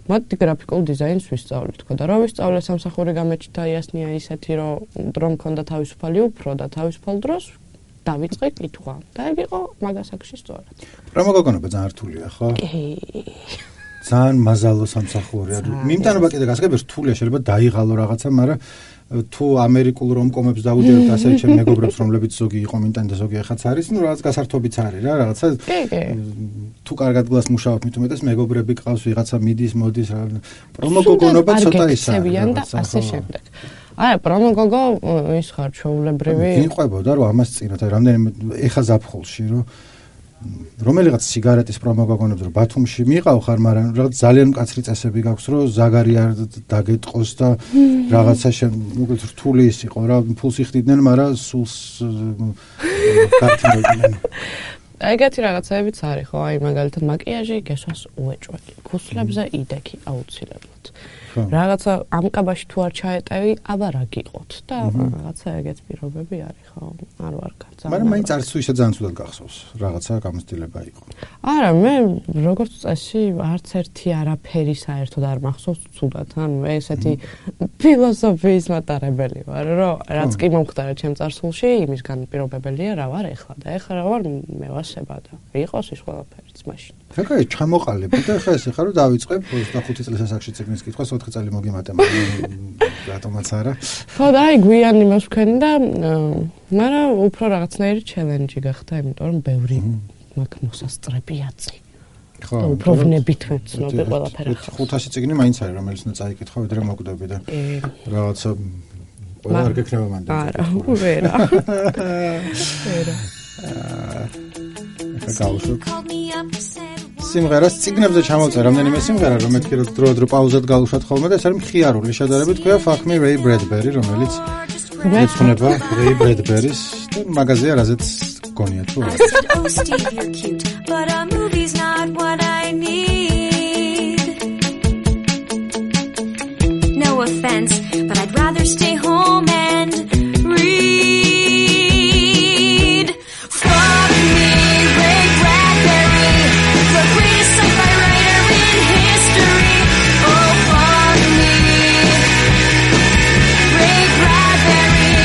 მოდი გრაფიკულ დიზაინს ვისწავლი თქო და რა ვისწავლე სამსახური გამეჩნდა იასნია ისეთი რომ მქონდა თავისუფალი უფრო და თავისუფალ დროს დავიწყე კითხვა და ეგ იყო მაგასაკში სწორად. პრომოგოგონება ძალიან რთულია, ხო? კი. ძალიან მაზალო სამსახურია. მიმტანობა კიდე გასაგები რთულია, შეიძლება დაიღალო რაღაცა, მაგრამ თუ ამერიკულ რომკომებს დაუდევთ ასევე ჩემ მეგობრებს, რომლებიც ზოგი იყო მიმტანი და ზოგი ახაც არის, ну რაღაც გასართობიც არის რა, რაღაცა თუ კარგად გლას მუშაობ, მით უმეტეს მეგობრები გყავს, ვიღაცა მიდის, მოდის რა. პრომოგოგონობა ცოტა ის არის. და ასე შემდეგ. არა, პრომოგოგო ის ხარ ჩვეულებრივი. მიყვებოდა რომ ამას წინათ, რამდენიმე ეხა ზაფხულში რომ რომელიღაც სიგარეტის პრომოგოგონებს რომ ბათუმში მიყავ ხარ, მაგრამ რაღაც ძალიან მკაცრი წესები გაქვს, რომ ზაგარი არ დაგეტყოს და რაღაცა მოკლედ რთული ის იყო რა, ფულს იხდიდნენ, მაგრამ სულს გართმევდნენ. ეგეთი რაღაცებიც არის, ხო, აი მაგალითად მაკიაჟი გესვას უეჭველი. ქუსლებზე იდექი აუცილებლად. რაღაცა ამ კაბაში თუ არ ჩაეტევი, აბა რა გიყოთ და რაღაცა ეგეთ პირობები არის, ხო? არ ვარ კაცი. მაგრამ მაინც არც თუ ისე ძალიან ცუდად გახსოვს, რაღაცა გამოცდილება იყო. არა, მე როგორც წესი არც ერთი არაფერი საერთოდ არ მახსოვს ცუდად, ანუ ესეთი ფილოსოფიის მატარებელი ვარ, რომ რაც კი მომხდარა ჩემ წარსულში, იმის განპირობებელია რა ვარ ეხლა და ეხლა რა ვარ მევასება და იყოს ის ყველაფერიც მაშინ. ხა ჩამოყალიბდი და ხა ეს ხარო დავიწყებ 25 წელს ასაკში წიგნის კითხვას 4 წელი მოგიმატე, რატომაც არა. ხო და აი გვიან იმას ვქენი და მაგრამ უფრო რაღაცნაირი ჩელენჯი გახდა, იმიტომ რომ ბევრი მაგ მოსასწრები აწი. ხო, უფრო ვნებით ვეცნობი ყველაფერს. 500 წიგნი მაინც არის, რომელიც უნდა წაიკითხო, ვიდრე მოკვდები და რაღაცა ყველა არ გექნება მანდ. არა, ვერა. ვერა. გავუშვებ. სიმღერას ციგნებზე ჩამოვწერ რამდენიმე სიმღერა, რომ მეთქი რომ დრო პაუზად გავუშვათ ხოლმე და ეს არის მხიარული შედარებით, ქვია Fuck Me Ray Bradbury, რომელიც ეძღვნება Ray Bradbury-ს და მაგაზია რაზეც გონია თუ არა. But a movie's not what I need. No offense, but I'd rather stay home and read. Fuck me, Ray Bradbury, the greatest sci-fi writer in history. Oh, fuck me, Ray Bradbury.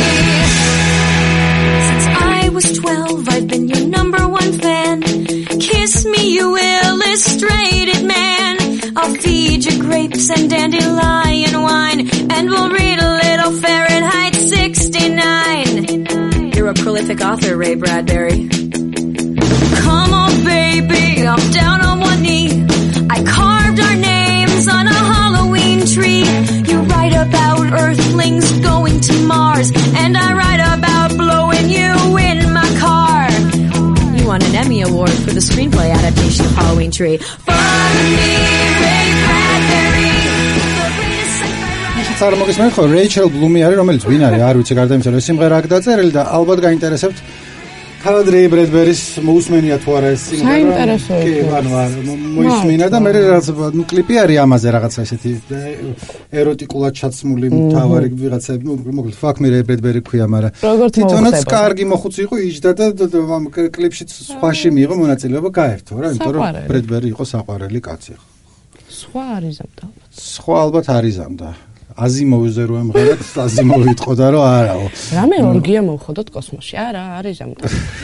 Since I was 12, I've been your number one fan. Kiss me, you illustrated man. I'll feed you grapes and dandelion wine, and we'll read a little Fahrenheit 69. You're a prolific author, Ray Bradbury. Come on, baby, I'm down on one knee. I carved our names on a Halloween tree. You write about Earthlings going to Mars, and I write about blowing you in my car. You won an Emmy Award for the screenplay adaptation of Halloween Tree. Fuck me, Ray Bradbury. წარმოგისმენთ ხო რეიჩელ ბლუმი არის, რომელიც ვინ არის, არ ვიცი, გარდა იმისა, რომ სიმღერა აქ დაწერილი და ალბათ გაინტერესებთ თავად Ray Bradbury-ს მოусმენია თუ არა ეს სიმღერა. საინტერესოა. კი, მოისმინა და მე რაღაც კლიპი არის ამაზე რაღაცა ესეთი ეროტიკულად ჩაცმული თავარი ვიღაცები, მოკლედ Fuck Me Ray Bradbury ქვია, მაგრამ თვითონაც კარგი მოხუცი იყო, იჯდა და ამ კლიპში სხვაში მიიღო მონაწილეობა გაერთო რა, იმიტომ რომ Bradbury იყო საყვარელი კაცი. სხვა არიზამდა. სხვა ალბათ არიზამდა. აზიმოვზე რო ემღერათ, აზიმოვი იტყოდა რომ არაო. რამე ორგია მოვხოდოთ კოსმოსში? არა, არიზამდა.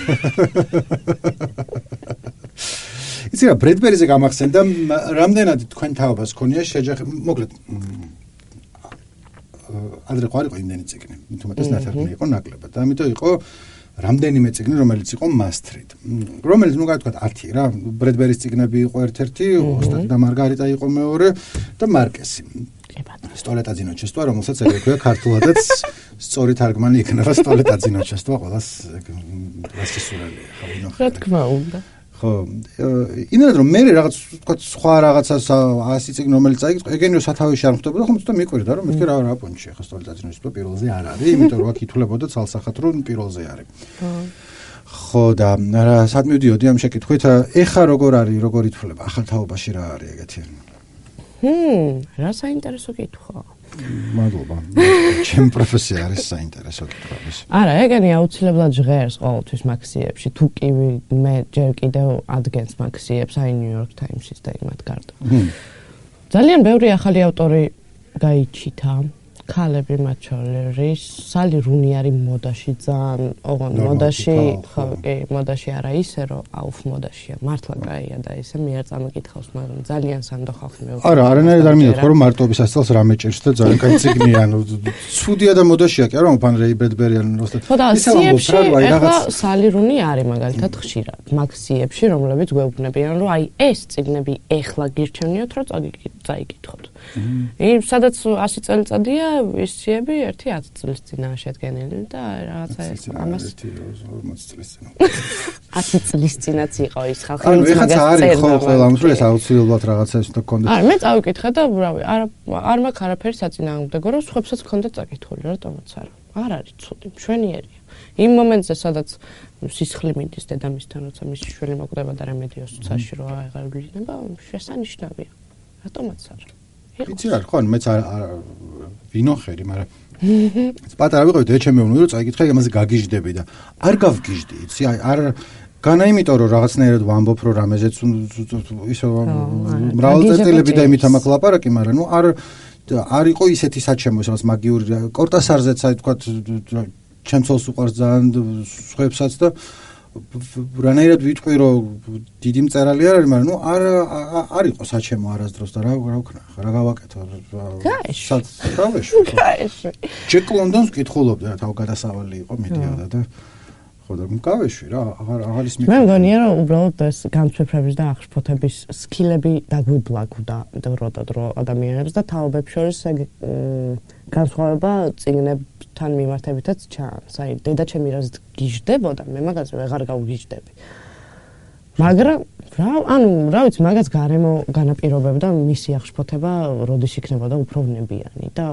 იცი რა, Bradbury-ზე გამახსენდა, რამდენად თქვენ თაობას ქონია მოკლედ ადრე ყარი იყო იმდენი წიგნი, თუმცა ნათარგმნი იყო ნაკლებად და ამიტომ იყო რამდენიმე წიგნი, რომელიც იყო must-read. რომელიც ნუ გავთქვათ 10 რა, Bradbury-ის წიგნები იყო ერთ-ერთი, ოსტატი და მარგარიტა იყო მეორე და მარკესი. სტოლეტაძინოჩესტვა, რომელსაც ეგრე ქვია ქართულადაც სწორი თარგმანი იქნება სტოლეტაძინოჩესტვა, ყველას გასასურველია, ხო, ვინახავთ. რა თქმა უნდა. ხო, იმედად რომ მე რაღაც თქვა სხვა რაღაცას 100 წიგნი რომელიც წაიკითხე, ეგენიო სათავეში არ ხვდებოდა, ხომ ცოტა მიკვირდა რომ მეთქე რა პონჩი ახლა სტოლეტაძინოჩესტვა პირველზე არ არის, იმიტომ რომ აქ ითვლებოდა ცალსახად რომ პირველზე არის. ხო და რა სად მივდიოდი ამ შეკითხვით, ეხა როგორ არის, როგორ ითვლება ახალ თაობაში რა არის ეგეთი? რა საინტერესო კითხვა. მადლობა. ჩემ პროფესია არის საინტერესო კითხვა. არა, ეგენი აუცილებლად ჟღერს ყოველთვის მაქსიებში. თუ კი მე ჯერ კიდევ ადგენს მაქსიებს აი New York Times-ის და იმათ გარდა. ძალიან ბევრი ახალი ავტორი გაიჩითა. ქალები მათ შორის სალი რუნი არის მოდაში ძალიან ოღონდ მოდაში ხო კი მოდაში არა ისე რომ აუф მოდაშია მართლა კაია და ისე მე არ წამიკითხავს მაგრამ ძალიან სანდო ხალხი მე არა არანაირად არ მინდა რომ მარტობის ასწელს რამე ჭირს და ძალიან კაი ციგნია ანუ ცუდია და მოდაშია კი არა ფან რეი ბრედბერი ან ისე ახლა სალი რუნი არის მაგალითად ხშირად მაგ სიებში რომლებიც გვეუბნებიან რომ აი ეს ციგნები ეხლა გირჩევნიოთ რომ წაიკითხოთ სადაც 100 წელიწადია ის ციები 1-10 წლის წინაა შედგენილი და რაღაცა ეს ამას 40 წლის წინ 100 წლის წინაც იყო ის ხალხი ანუ ეხაც არის ხო ყველა ამ დროს აუცილებლად რაღაცა ის უნდა გქონდეს არა მე წავიკითხე და რავი არ მაქვს არაფერი საწინააღმდეგო რომ სხვებსაც გქონდეთ წაკითხული რატომაც არ არის ცუდი მშვენიერია იმ მომენტზე სადაც სისხლი მიდის დედამისთან როცა მისი შვილი მოკვდება და რემედიოს ცაში რო აღარ გიჟდება შესანიშნავია რატომაც არა იცი რა ხო მეც ვინოხერი მაგრამ პატარა ვიყავით ეჩემი უნდა რომ წაიკითხე ამაზე გაგიჟდები და არ გავგიჟდი იცი არ განა იმიტომ რომ რაღაცნაირად ვამბობ რომ რამეზეც ისო მრავალწელწილები და იმით ამაკ ლაპარაკი მაგრამ ნუ არ იყო ისეთი საჩემო რაღაც მაგიური კორტასარზეც აი თქვა ჩემცოლს უყარს ძალიან სხვებსაც და რანაირად ვიტყვი რომ დიდი მწერალი არ არის მაგრამ ნუ არ იყო საჩემო არასდროს და რა ვქნა რა გავაკეთო გაეშვი ჯეკ ლონდონს კითხულობდა რა თავ გადასავალი იყო მიდიოდა და ხო და გავეშვი რა აღარ ის მე მგონია რომ უბრალოდ ეს განცვიფრების და აღშფოთების სკილები დაგვიბლაგდა დრო ადამიანებს და თაობებს შორის განსხვავება წიგნებთან მიმართებითაც ჩანს. აი, დედა ჩემი რაც გიჟდებოდა, მე მაგაზე ვეღარ გავგიჟდები. მაგრამ რა ვიცი, მაგაც გარემო განაპირობებდა მისი აღშფოთება, როდის იქნებოდა უფრო ვნებიანი და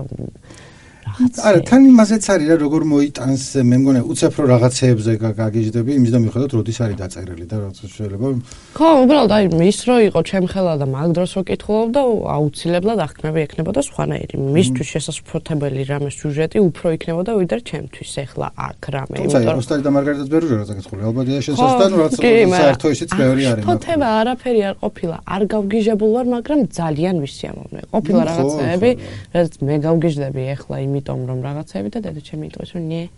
არა, თან იმაზეც არის რა როგორ მოიტანს, მე მგონია უცებ რომ რაღაცეებზე გაგიჟდები, იმის და მიხედავთ როდის არის დაწერილი და რაც შეიძლება. ხო, უბრალოდ აი ის რო იყო ჩემხელა და მაგ დროს რო კითხულობდა, აუცილებლად აღქმები ექნებოდა სხვანაირი. მისთვის შესაძლებელი რამე სიუჟეტი უფრო იქნებოდა ვიდრე ჩემთვის ახლა აქ რამე. თუმცა ოსტარი და მარგარიტაც ბერუჟა რა წაკითხული, ალბათ ეს შესაძლოა რაც საერთო ისიც ბევრი არის. ფოთება არაფერი არ ყოფილა, არ გავგიჟებულ ვარ, მაგრამ ძალიან ვისიამოვნე. ყოფილა რაღაცეები, რაც მე გავგიჟდები ახლა იმიტომ რომ რაღაცები და დედა ჩემი იტყვის რომ ნე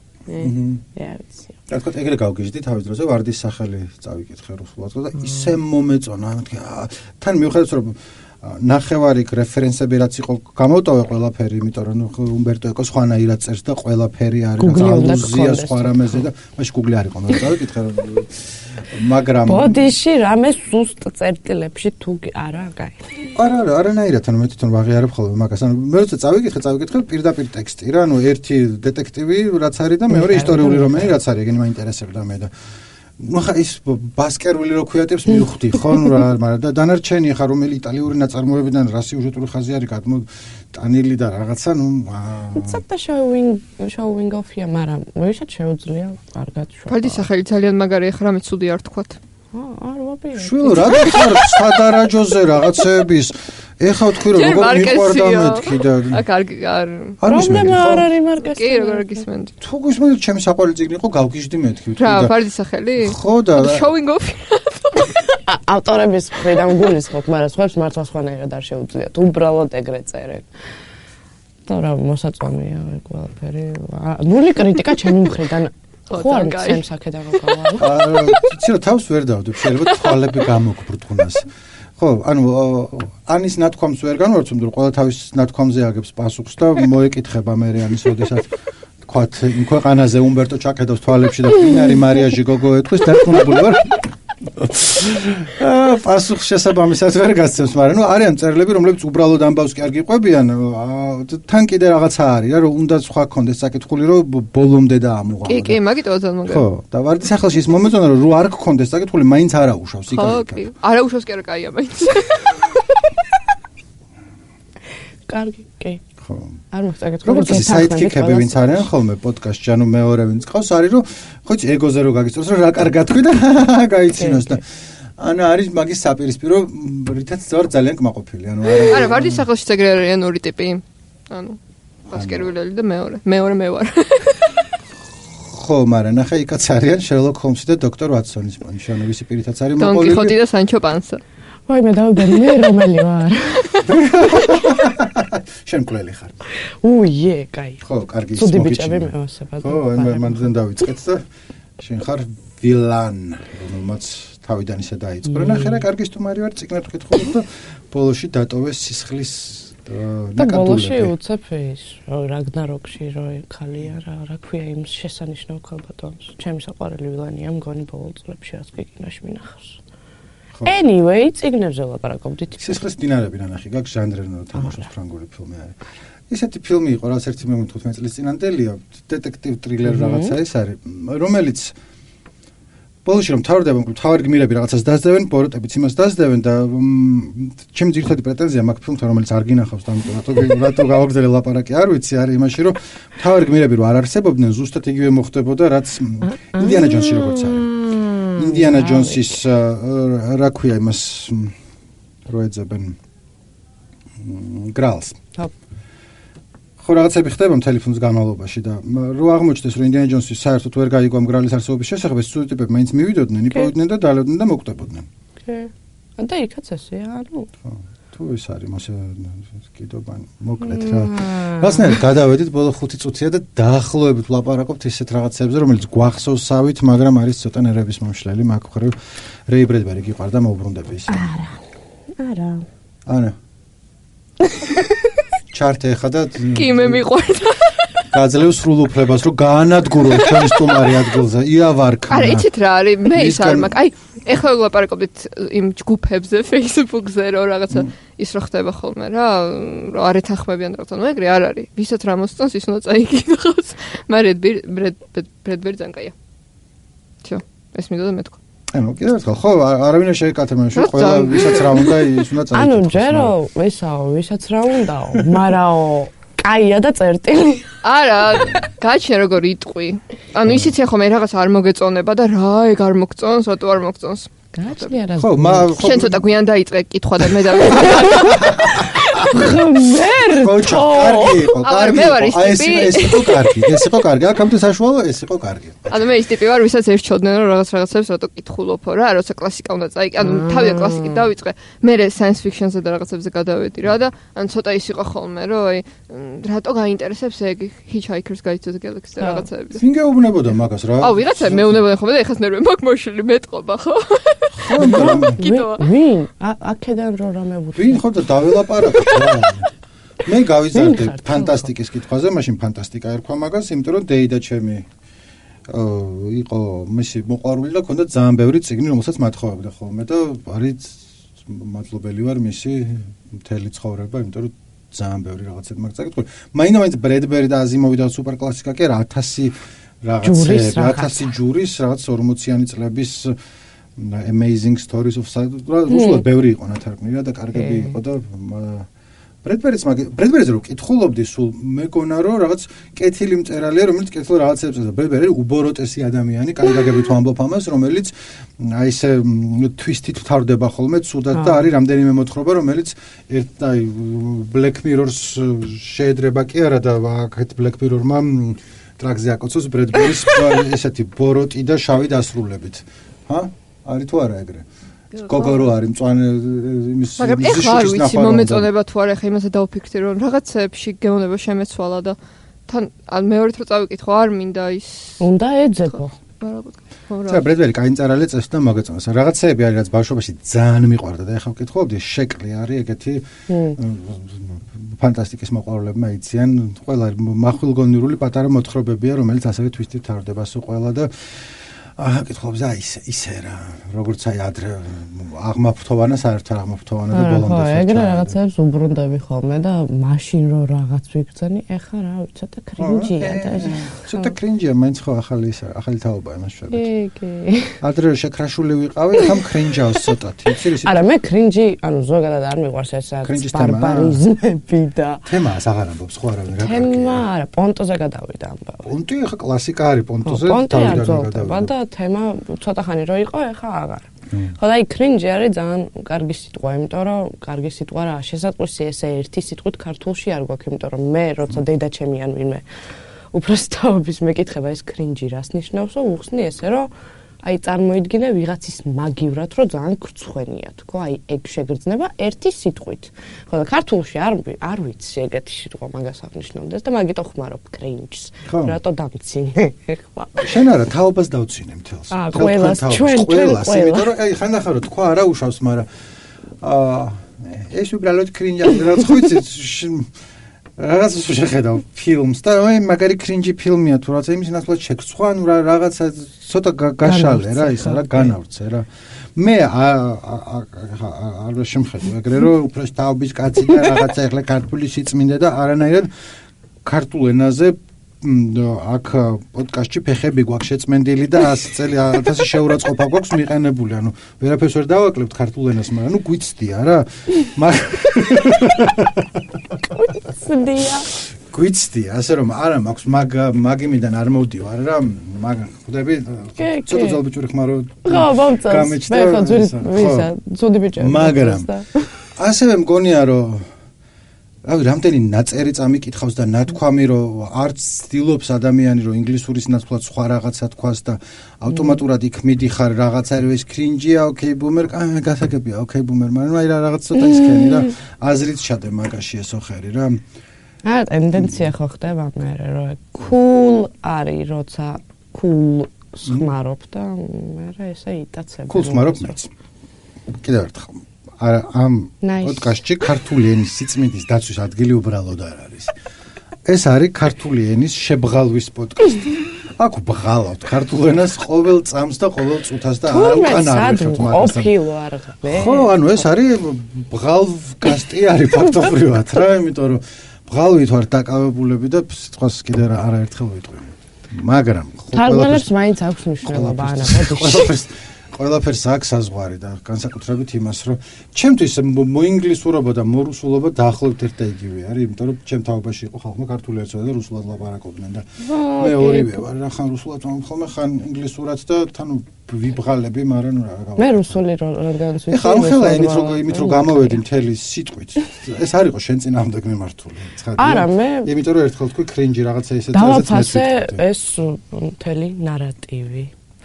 ვიცი. რა თქმა უნდა ეგრე გავგიჟდი თავის დროზე ვარდის სახელი წავიკითხე რუსულად და ისე მომეწონა თან მიუხედავად რომ ნახევარი რეფერენსები რაც იყო გამოვტოვე ყველაფერი იმიტომ რომ უმბერტო ეკო სხვანაირად წერს და ყველაფერი არის ალუზია სხვა რამეზე და მაშინ Google არ იყო მე წავიკითხე მაგრამ ბოდიში რამე სუსტ წერტილებში თუ არა კაი არა არანაირად ანუ მე თვითონ ვაღიარებ ხოლმე მაგას ანუ მე როცა წავიკითხე პირდაპირ ტექსტი რა ანუ ერთი დეტექტივი რაც არის და მეორე ისტორიული რომანი რაც არის ეგენი მაინტერესებდა მე და ну ხა ის ბასკერვილი რო ქვიატებს მივხვდი ხო ნუ რა მაგრამ და დანარჩენი ხა რომელი იტალიური ნაწარმოებიდან რა სიუჟეტური ხაზი არის გადმოტანილი და რაღაცა ნუ ცოტა showing off-ია მაგრამ ვეშად შეუძლია კარგად შვა ფალდის სახელი ძალიან მაგარია ხა რამე ცუდი არ თქვათ არ ვაპირე შვილო რა დახარ სადარაჯოზე რაღაცების ეხა თქვი რომ როგორ მიყვარდა მეთქი და კარგი არ პრობლემა არ არის მარკესი კი როგორ გისმენთ თუ გისმენთ ჩემი საყვარელი წიგნი იყო გავგიჟდი მეთქი რა ფალდის სახელი ხო და showing off ავტორების მხრიდან გულისხმობ მაგრამ სხვებს მართლა სხვანაირად არ შეუძლიათ უბრალოდ ეგრე წერენ და რა მოსაწონია ეგ ყველაფერი ნული კრიტიკა ჩემი მხრიდან ხო არ მცემს აქედან რომ გავალ იცი რომ თავს ვერ დავდებ შეიძლება თვალები გამოგბრტყუნას ხო ანუ ანის ნათქვამს ვერ განვარცობ რომ ყველა თავის ნათქვამზე აგებს პასუხს და მოეკითხება მე ანის ოდესაც თქვათ იმ ქვეყანაზე უმბერტო ჩაკედავს თვალებში და ფინარი მარიაჟი გოგო ეთქვის დარწმუნებული ვარ პასუხს შესაბამისად ვერ გასცემს მაგრამ ნუ არიან წერილები რომლებიც უბრალოდ ამბავს კი არ გიყვებიან თან კიდე რაღაცა არის რა რომ უნდა სხვა კონდეს საკითხული რომ ბოლომდე დაამოღალო კი მაგიტო ძალიან მაგარი ხო და ვარდის სახელში ის მომეწონა რომ რო არ გქონდეს საკითხული მაინც არა უშავს იქ ხო კი არა უშავს კი არა კაია მაინც კარგი კი ხო არ მოხსაგეთ როგორც საიდკიკები ვინც არიან ხოლმე პოდკასტში ანუ მეორე ვინც ყავს არის რომ ხო იცი ეგოზე რო გაგიწევს რომ რა კარგად თქვი და გაიცინოს და ანუ არის მაგის საპირისპირო რითაც ვარ ძალიან კმაყოფილი ანუ არა ვარდის სახელში ეგრე არიან ორი ტიპი ანუ ბასკერვილელი და მეორე მე ვარ ხო მაგრამ ნახე იქაც არიან შერლოკ ჰოლმსი და დოქტორ ვატსონის პონში ანუ ვისი პირითაც არის მოყოლილი დონ კიხოტი და სანჩო პანსა ვაიმე დავიბერი მე რომელი ვარ შენ მკვლელი ხარ. კაი. ხო, კარგი. ცუდი ბიჭები მეოსებად. ხო, მანდ დავიწყეთ და შენ ხარ ვილან, რომელმაც თავიდან ისე დაიწყო. ნახე რა, კარგი სტუმარი ვარ, წიგნად ვკითხულობ და ბოლოში დატოვეს სისხლის და ბოლოში უცებ ის რაგნაროქში რო ხალია რა ქვია იმ შესანიშნავ ქალბატონს. ჩემი საყვარელი ვილანია, მგონი ბოლო წლებში რაც კინოში მინახავს. Anyway, წიგნებზე ლაპარაკობდით. სისხლის დინარები ნახე, გაქვს ჟანრენო თამაშობს ფრანგული ფილმი არის. ისეთი ფილმი იყო, რაც 15 წლის წინანდელია, დეტექტივ ტრილერ რაღაცა ეს არის, რომელიც ბოლოში რომ თავარი გმირები რაღაცას დაძდევენ, ბოროტებიც იმას დაძდევენ და ჩემი ძირითადი პრეტენზია მაგ ფილმთან, რომელიც არ გინახავს და რატო გავაგზავნე ლაპარაკი არ ვიცი, არის იმაში, რომ თავარი გმირები რო არ არსებობდნენ, ზუსტად იგივე მოხდებოდა, რაც ინდიანა ჯონსი როგორც არის. ინდიანა ჯონსის რა ქვია იმას რო ეძებენ გრალს. ხო რაღაცები ხდება მთელი ფილმის განმავლობაში და რო აღმოჩნდეს რომ ინდიანა ჯონსი საერთოდ ვერ გაიგო ამ გრალის არსებობის შესახებ, ეს სტუდენტები მაინც მივიდოდნენ, იპოვებდნენ და დალევდნენ და მოკვდებოდნენ. და იქაც ესეა, ანუ ხო, თუ ეს არის მასე კიდობანი მოკლედ რა. რასნაირად გადავედით ბოლო 5 წუთია და დაახლოებით ვლაპარაკობთ ისეთ რაღაცებზე, რომელიც გვახსოვსავით, მაგრამ არის ცოტა ნერვების მომშლელი, მაგ მხრივ რეი ბრედბერი გიყვარდა მოუბრუნდები ისე. არა. ჩარტე ხა და კი მე მიყვარდა. გაძლევს სრულ უფლებას, რომ გაანადგურო ჩვენი სტუმარი ადგილზე. იავარქნა. არა, იცით რა არის? მე ის არ მაქვს. აი, ეხლა ვლაპარაკობდით იმ ჯგუფებზე, Facebook-ზე, რომ რაღაცა ის რო ხდება ხოლმე რა, რომ არ ეთანხმებიან რაღაცა, ნუ ეგრე არ არის. ვისაც რა მოსწონს, ის უნდა წაიგინოს. მაგრამ ბრედბერი ზანკაია. всё, ეს მინდოდა მეთქვა. ანუ კიდევ ერთხელ, ხო, არავინ არ შეეკათება, რომ ყველა ვისაც რა უნდა, ის უნდა წაიგინოს. ანუ ჯერო, ესაო, ვისაც რა უნდაო, მარაო კაია და წერტილი. არა, გაჩნია როგორ იტყვი. ანუ ისიც ახლა მე რაღაც არ მოგეწონება და რა, ეგ არ მოგწონს, რატო არ მოგწონს? გაჩნია რა. ხო, შენ ცოტა გვიან დაიწყე კითხვა და მე დავიწყე. კოჩა, კარგი იყო, კარგი. ეს იყო კარგი, ეს იყო კარგი. აქამდე საშუალო, ეს იყო კარგი. ანუ მე ის ტიპი ვარ, ვისაც ერჩოდნენ რომ რაღაცებს რატო კითხულობო რა, როცა კლასიკა უნდა წაიკი, ანუ თავიდან კლასიკით დავიწყე, მე science fiction-ზე და რაღაცებზე გადავედი რა და ან ცოტა ის იყო ხოლმე, რომ აი რატო გაინტერესებს ეგ Hitchhiker's Guide to the Galaxy და რაღაცები. ვინ გეუბნებოდა მაგას რა? აუ, ვიღაცა მეუბნებოდა ხოლმე და ეხას ნერვები მაქვს მოშლილი მეტყობა ხო? ვინ? აქედან რო რამე ვუთხე. ვინ ხო და დაველაპარაკოთ რა. მე გავიზარდე ფანტასტიკის კითხვაზე, მაშინ ფანტასტიკა ერქვა მაგას, იმიტომ რომ დეიდა ჩემი იყო მისი მოყვარული და ქონდა ძალიან ბევრი წიგნი, რომელსაც მათხოვებდა ხოლმე და არის მადლობელი ვარ მისი მთელი ცხოვრება, იმიტომ რომ ძალიან ბევრი რაღაცები მაგ წაკითხული. მაინც ბრედბერი და აზიმოვი და სუპერ კლასიკა კი 1000 რაღაცები, 1000 ჯურის რაღაც 40-იანი წლების amazing stories of რუსულად ბევრი იყო ნათარგმნი და კარგები იყო და ბრედბერიზე რო კითხულობდი სულ მეგონა რომ რაღაც კეთილი მწერალია რომელიც კეთილ რაღაცებს და ბრედბერი უბოროტესი ადამიანი კარგაგებით ვამბობ ამას რომელიც აი ესე twist-ით ვთავრდება ხოლმე ცუდად და არის რამდენიმე მოთხრობა რომელიც აი Black Mirror-ს შეედრება კი არა და აქეთ Black Mirror-მა ტრაქზე აკოცოს ბრედბერის ესეთი ბოროტი და შავი დასრულებით ჰა არის თუ არა ეგრე გოგორო არის მწვანე იმის მაგრამ ეხლა არ ვიცი მომეწონება თუ არა ეხლა იმაზე დავფიქრდი რომ რაღაცებში გეუბნება შემეცვალა და თან ან მეორედ რო წავიკითხო არ მინდა ის უნდა ეძებო რა ბრედბერი კაი მწერალი წეს და მოგეწონს რაღაცეები არის რაც ბავშვობაში ძალიან მიყვარდა და ეხლა ვკითხულობდი შეკლი არის ეგეთი ფანტასტიკის მოყვარულებმა იციან ყველა მახვილგონირული პატარა მოთხრობებია რომელიც ასევე twist-ით თავდება სულ ყველა და კითხულობს აი ისე რა როგორც აი ადრე აღმაფრთოვანა საერთოდ აღმაფრთოვანა და ბოლომდე ხო ეგრე რაღაცებს უბრუნდები ხოლმე და მაშინ რო რაღაც ვიგრძენი ეხა რა ცოტა კრინჯია და ცოტა კრინჯია მაინც ხო ახალი თაობაა იმას შევეთ კი ადრე შექრაშული ვიყავი ახლა კრინჯავს ცოტათი იცი ის არა მე კრინჯი ანუ ზოგადად არ მიყვარს ეს ბარბარიზმები და თემა აღარ ამბობს ხო არა რა თემა არა პონტოზე გადავიდა ამბავი პონტი ახლა კლასიკა არის პონტოზე და თემა ცოტა ხანი რო იყო ეხა აღარ. ხო და აი კრინჯი არის ძალიან კარგი სიტყვა, იმიტომ რომ კარგი სიტყვა რა, შესაძლოა ესე ერთი სიტყვით ქართულში არ გვაქვს, იმიტომ რომ მე როცა დედაჩემი ან ვინმე უბრალოდ თავის მეკითხება ეს კრინჯი რას ნიშნავს, უხსნი ესე რომ აი წარმოიდგინე ვიღაცის მაგივრად, რომ ძალიან ხრცხვენია თქო, აი ეგ შეგრძნება ერთი სიტყვით. ხო და ქართულში არ ვიცი ეგეთი სიტყვა მაგას აღნიშნავდეს და მაგიტო ხმარობ cringe-ს. რატო დამცინე ხმა. შენ არა თაობას დავცინე მთელს. ყველას ჩვენ ყველას, იმიტომ რომ აი ხანდახან რო თქვა არა უშავს, მაგრამ ეს უბრალოდ cringe-ია, რაც ხუცი რაღაც შეხედავ ფილმს და აი მაგარი cringe ფილმია თუ რაც იმის ნაცვლად შეგცხვა, ანუ რაღაცა ცოტა გაშალე რა ისა რა განავრცე რა. მე არ შემხედავ ეგრე რომ უბრალოდ თაობის კაცი და რაღაცა ეხლა ქართული სიწმინდე და არანაირად ქართულ ენაზე აქ პოდკასტში ფეხები გვაქვს შეწმენდილი და 100 წელი 1000 შეურაცხყოფა გვაქვს მიყენებული, ანუ ვერაფერს ვერ დავაკლებთ ქართულ ენას, მაგრამ ნუ გვიცდია რა. გვიცდია, ასე რომ არა მაქვს მაგიმიდან არ მოვდივარ რა, მაგრამ ხვდები ცოტა ძალბიჭური ხმარო გამეჩნდა. მე ხო ძუდი ბიჭია. მაგრამ ასევე მგონია რომ რავი, რამდენი ნაწერი წამიკითხავს და ნათქვამი რომ არც ცდილობს ადამიანი რომ ინგლისურის ნაცვლად სხვა რაღაცა თქვას და ავტომატურად იქ მიდიხარ რაღაცა რომ ეს cringe-ია, okay boomer, გასაგებია, okay boomer, მაგრამ აი რაღაც ცოტა ისქენი რა, აზრით ჩადე მაგაში ესო ხერი რა. არა, ტენდენცია ხო ხდება მე რომ cool არის, როცა cool ხმარობ და მე ესე იტაცებ. cool ხმარობ მეც. კიდევ ერთხელ ამ პოდკასტში ქართული ენის სიწმინდის დაცვის ადგილი უბრალოდ არ არის. ეს არის ქართული ენის შებღალვის პოდკასტი. აქ ბღალავთ ქართულ ენას ყოველ წამს და ყოველ წუთას და არა უკან არ ვიხებთ მაგას. ხო, ანუ ეს არის ბღალვკასტი არის ფაქტობრივად რა, იმიტომ რომ ბღალვით ვარ დაკავებულები და სიტყვას კიდე არაერთხელ ვიტყვი. მაგრამ თარგმანებს მაინც აქვს მნიშვნელობა ანა პოდკასტში. ყველაფერს აქვს საზღვარი და განსაკუთრებით იმას, რომ ჩემთვის მოინგლისურობა და მორუსულობა დაახლოებით ერთ და იგივე არის, იმიტომ რომ ჩემ თაობაში იყო ხალხმა ქართული ეცოდა და რუსულად ლაპარაკობდნენ და მე ორივე ვარ, რა ხან რუსულად ვამხოლმე, ხან ინგლისურად და თანუ ვიბღალები, მაგრამ რა გავაკეთე. მე რუსული რადგანაც ვიცი. ხა ხელა იმით რომ გამოვედი მთელი სიტყვით. ეს არ იყო შენ წინააღმდეგ მიმართული. არა, მე იმიტომ რომ ერთხელ თქვი cringe რაღაცა ისეთ დავაფასე ეს მთელი ნარატივი.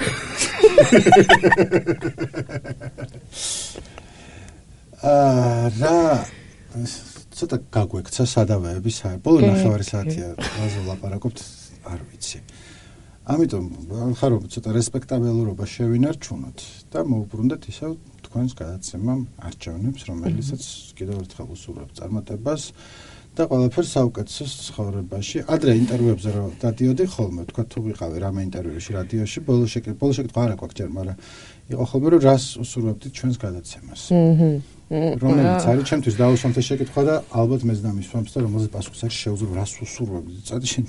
რა ცოტა გაგვექცა სადავეები ბოლო ნახევარი საათია რაზე ლაპარაკობთ არ ვიცი. ამიტომ ხარო ცოტა რესპექტაბელურობა შევინარჩუნოთ და მოუბრუნდეთ ისევ თქვენს გადაცემამ არჩევნებს, რომელიცაც კიდევ ერთხელ უსურვებ წარმატებას და ყველაფერს საუკეთესოს ცხოვრებაში. ადრე ინტერვიუებზე რომ დადიოდი ხოლმე, თქვა თუ ვიყავი რამე ინტერვიუში რადიოში, ბოლო შეკითხვა არ აქვს ჯერ, მაგრამ იყო ხოლმე რომ რას უსურვებდით ჩვენს გადაცემას. რომელიც არის ჩემთვის დაუსვამთ ეს შეკითხვა და ალბათ მეც დამისვამს და რომელზეც პასუხს არ შეუძლებ რას უსურვებდით. წადი შენ.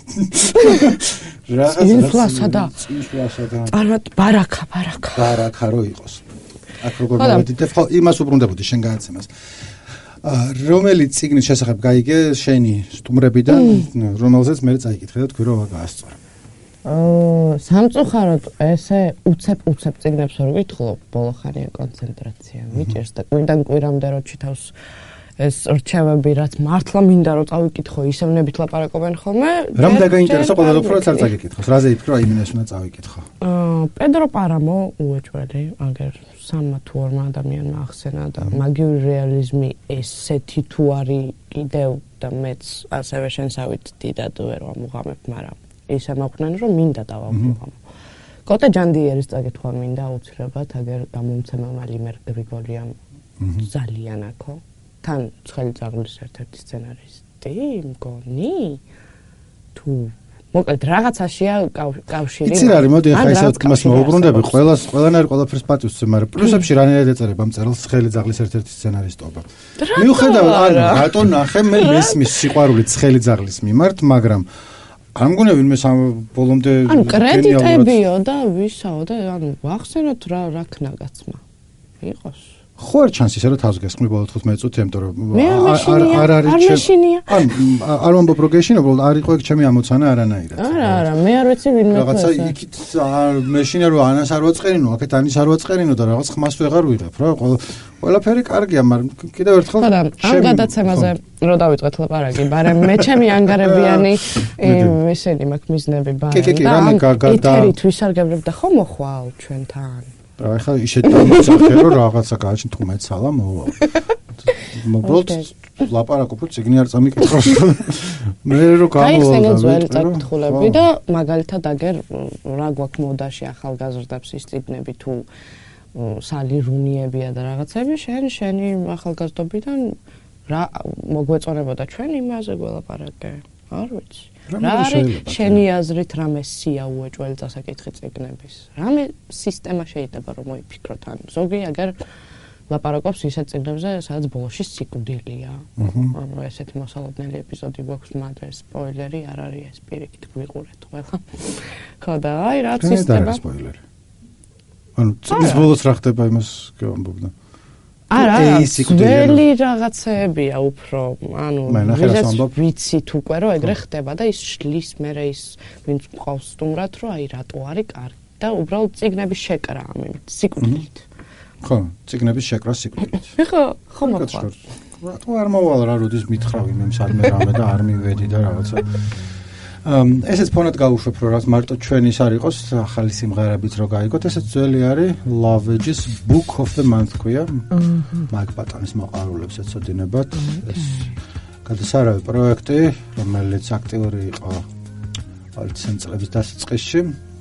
ინფლასა და წარმატ ბარაკა. ბარაკა რო იყოს. აქ როგორ მოვედით და იმას უბრუნდებოდი შენ გადაცემას. რომელიც ციგნის შესახებ გაიგე შენი სტუმრებიდან, რომელზეც მე წაიკითხე და თქვი რომ გაასწორე. სამწუხაროდ ესე უცებ ციგნებს ვერ ვითხოვ, ბოლოხანია კონცენტრაცია მიჭერს და კვირიდან კვირამდე რო ჩითავს ეს რჩევები, რაც მართლა მინდა რომ წავიკითხო, ისევნებით ლაპარაკობენ ხოლმე. რამ დაგაინტერესა ყველა უფრო არ წაგიკითხოს, რაზე იფიქრო, აიმენეს უნდა წავიკითხო. პედრო პარამო უეჭველი, აგერ 3 თუ 4 ადამიანმა ახსენა და მაგიური რეალიზმი ესეთი თუ არის კიდევ და მეც ასევე შენსავით დიდად ვერ ვამუღამებ, მაგრამ ისე მაქვს რომ მინდა დავამუღამო. კოტე ჯანდიერის წაკითხვა მინდა აუცილებლად, აგერ გამომცემელმა ლიმერ გრიგოლიამ ძალიან აქო. თან ცხელი ძაღლის ერთ-ერთი სცენარისტი, მგონი თუ მოკლედ რაღაცაშია კავშირი. იცი რა არის, მოდი ახლა ისევ თქმას მოვუბრუნდები, ყველანაირ ყველაფერს პატივს ვცემ, მაგრამ პლუსებში რანაირად ეწერება მწერალს ცხელი ძაღლის ერთ-ერთი სცენარისტობა. მიუხედავად ანუ რატო ნახე მე მესმის სიყვარული ცხელი ძაღლის მიმართ, მაგრამ არ მგონია ვინმე ბოლომდე ანუ კრედიტებიო და ვისაო და ანუ ვახსენოთ რა ქნაგაცმა იყოს. ხო არ ჩანს ისე რომ თავს გესხმი ბოლო 15 წუთი, იმიტომ რომ არ არის არ ვამბობ რომ გეშინა, უბრალოდ არ იყო ეგ ჩემი ამოცანა არანაირად. არა, მე არ ვიცი ვინმე ხო. რაღაცა იქით მეშინა რომ ანას არ ვაწყერინო, აქეთ ანის არ ვაწყერინო და რაღაც ხმას ვეღარ ვიღებ რა. ყველაფერი კარგია, მაგრამ კიდევ ერთხელ ამ გადაცემაზე რო დავიწყეთ ლაპარაკი, მაგრამ მე ჩემი ანგარებიანი ესენი მაქვს მიზნები ბარემ და ეთერით ვისარგებლებ და ხომ მოხვალ ჩვენთან. ახლა ისეთ დამოწახე რომ რაღაცა გააჩნი თუ მეცალა მოვა. მობრალთ ლაპარაკობ რომ ციგნი არ წამიკითხავს. მე რო გამოვალ და ძველი წაკითხულები და მაგალითად აგერ რა გვაქვს მოდაში ახალგაზრდებს ის წიგნები თუ სალირუნიებია და რაღაცები შენი ახალგაზრდობიდან რა მოგვეწონებოდა ჩვენ იმაზე გველაპარაკე არ ვიცი რა არის შენი აზრით რამე სია უეჭველი დასაკითხი წიგნების რამე სისტემა შეიძლება რომ მოიფიქროთ ან ზოგი აგერ ლაპარაკობს ისეთ წიგნებზე სადაც ბოლოში სიკვდილია ესეთი მოსალოდნელი ეპიზოდი გვაქვს მაგრამ სპოილერი არ არის ეს პირიქით გვიყურეთ ყველა ხო და აი რა სისტემა სპოილერი ანუ წიგნის ბოლოს რა ხდება იმას გავამბობ და არა ძველი რაღაცებია უფრო ანუ ვიცით უკვე რომ ეგრე ხდება და ის შლის მერე ის ვინც ყავს სტუმრად რომ აი რატო არის კარგი და უბრალოდ წიგნების შეკრა ამ სიკვდილით ხო წიგნების შეკრა სიკვდილით ხო მოხდა რატო არ მოვალ რა როდის მითხრავ იმ სადმე რამე და არ მივედი და რაღაცა ესეც ფონად გავუშვებ რომ რაც მარტო ჩვენი ის არ იყოს ახალი სიმღერებიც რო გაიგოთ ესეც ძველი არის Love Edges Book of the Month ქვია მაგ პატონის მოყვარულებს ეცოდინებათ ეს გადასარავი პროექტი რომელიც აქტიური იყო 20 წლების დასაწყისში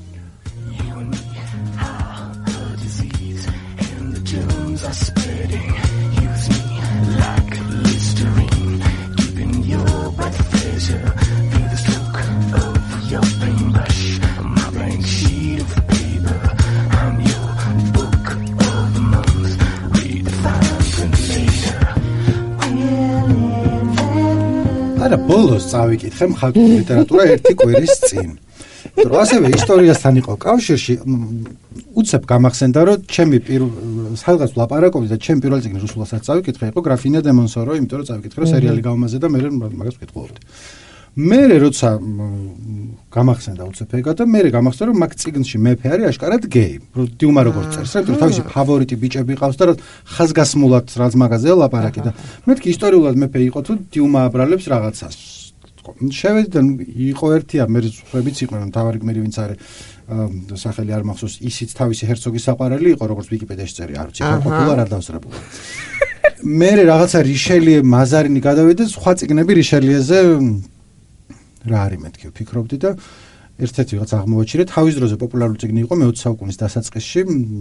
არა ბოლოს წავიკითხე მხატვრული ლიტერატურა ერთი კვირის წინ. რომ ასევე ისტორიასთან იყო კავშირში უცებ გამახსენდა რომ ჩემი სადღაც ვლაპარაკობდი და ჩემი პირველი წიგნი რუსულასაც წავიკითხე იყო გრაფინია დე მონსორო, იმიტომ რომ წავიკითხე რომ სერიალი გავამაზე და მე მაგას ვკითხულობდი. მე როცა გამახსენდა უცებ ეგა და მე გამახსენდა რომ მაგ წიგნში მეფე არის აშკარად გეი, რომ დიუმა როგორც წერს, რომ თავისი ფავორიტი ბიჭები ყავს და ხაზგასმულად რაც მაგაზე ლაპარაკი და მეთქი ისტორიულად მეფე იყო თუ დიუმა აბრალებს რაღაცას. შევედი და იყო ერთია მე ხვებიც იყვნენ თავარი გმირი ვინც არის სახელი არ მახსოვს ისიც თავისი ჰერცოგის საყვარელი იყო როგორც ვიკიპედიაში წერია არ ვიცი პოპულარ არ დავსწრებულა მე რაღაცა რიშელიე მაზარინი გადავიდა სხვა წიგნები რიშელიეზე რა არის მეთქი ვფიქრობდი და ერთ-ერთი რაღაც აღმოაჩინე თავის დროზე პოპულარული წიგნი იყო მე-20 საუკუნის დასაწყისში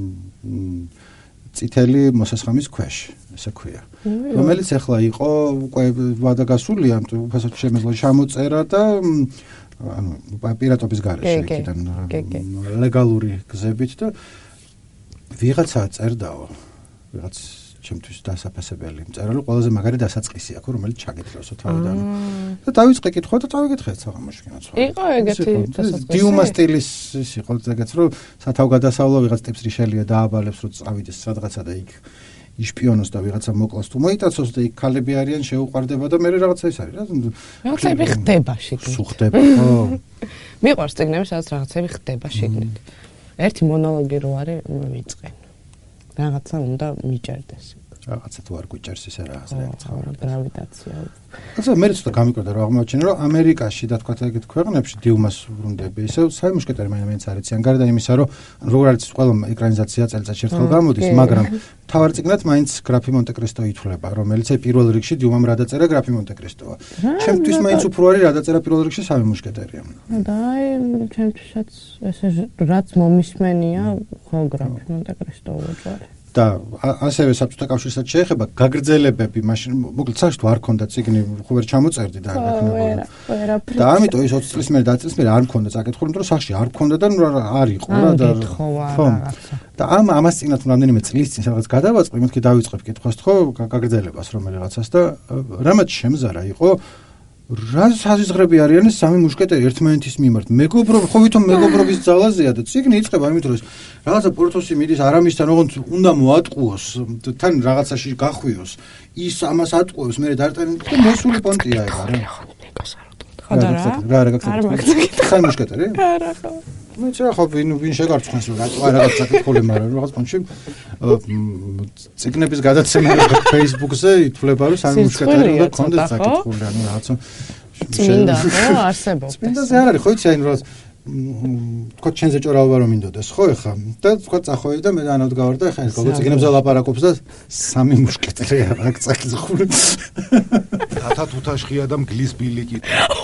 წითელი მოსასხამის ქვეშ ესე ქვია რომელიც ახლა იყო უკვე ვადაგასულია უფასოდ შემეძლო ჩამოწერა და ანუ პირატობის გარეშე იქიდან ლეგალური გზებით და ვიღაცა წერდაო ვიღაც ჩემთვის დასაფასებელი მწერალი ყველაზე მაგარი დასაწყისი აქვს რომელიც ჩაგეთრევსო თავიდან და დავიწყე კითხვა და წავიკითხე საღამოშკინაც იყო ეგეთი დასაწყისი დიუმა სტილის ის იყო ეგეც რომ სათავგადასავლო ვიღაც ტიპს რიშელია დააბალებს რომ წავიდეს სადღაცა და იქ იშპიონოს და ვიღაცა მოკლას თუ მოიტაცოს და იქ ქალები არიან შეუყვარდება და მე რაღაცა ის არის რა რაღაცები ხდება შიგნით ხდება ხო მიყვარს წიგნები სადაც რაღაცები ხდება შიგნით ერთი მონოლოგი რო არის ვიწყენ რაღაცა უნდა მიჭერდეს რაღაცა თუ არ გვიჭერს ისე რაღაცა გრავიტაცია ასე მე ცოტა გამიკვირდა რომ აღმოაჩინე რომ ამერიკაში და თქვათ ეგეთ ქვეყნებში დიუმას ვრუნდები ისე საი მუშკეტერი მაინც არიციან გარდა იმისა რომ როგორ არის ყველა ეკრანიზაცია წელიწადში ერთხელ გამოდის მაგრამ თავარ წიგნად მაინც გრაფი მონტე-კრისტო ითვლება რომელიც პირველ რიგში დიუმამ რა დაწერა გრაფი მონტე-კრისტოა ჩემთვის მაინც უფრო არის რა დაწერა პირველ რიგში სამი მუშკეტერია და აი ჩემთვისაც ესე რაც მომისმენია ხო გრაფი მონტე-კრისტო უწარი და ასევე საბჭოთა კავშირსაც შეეხება გაგრძელებები მაშინ მოკლედ სახში თუ არ ქონდა წიგნი ხო ვერ ჩამოწერდი და და ამიტომ ის 20 წლის მერე დაწეს მერე არ მქონდა წაკითხული იმიტომ რომ სახში არ მქონდა და არ იყო რა და ხო და ამას წინათ რამდენიმე წლის წინ სადღაც გადავაწყდი მეთქი დავიწყებ კითხვას ხო გაგრძელებას რომ რაღაცას და რამაც შემზარა იყო რა საზღვრები არიან ეს სამი მუშკეტერი ერთმანეთის მიმართ. მეგობრობა, ხო ვითომ მეგობრობის ძალაზეა და წიგნი იწყება იმით რომ რაღაცა პორთოსი მიდის არამისთან, ოღონდ უნდა მოატყუოს, თან რაღაცაში გახვიოს. ის ამას ატყუებს, მე დარტყენ და მოსული პონტია ეგ არა. რა გაკეთე მუშკეტერი? არა ხო. მე ხო ვინ შეგარცხნეს რომ რაღაც საკითხული მაგრამ რაღაც პონჩი ციგნების გადაცემა Facebook-ზე ითვლება რომ სამი მუშკეტერი უნდა კონდეს საკითხული ანუ რაღაცა წმინდა ხო არსებობს წმინდაზე არ არის ხო იცი აი რომ თქო ჩენზე ჭორავა რომ მინდოდეს ხო ეხა და თქო წახოვე და მე ანავთ გავარ და ეხა ეს გოგო ციგნებზე ლაპარაკობს და სამი მუშკეტერი აქ წაკითხული თათა თუთაშხია და მგლის ბილიკი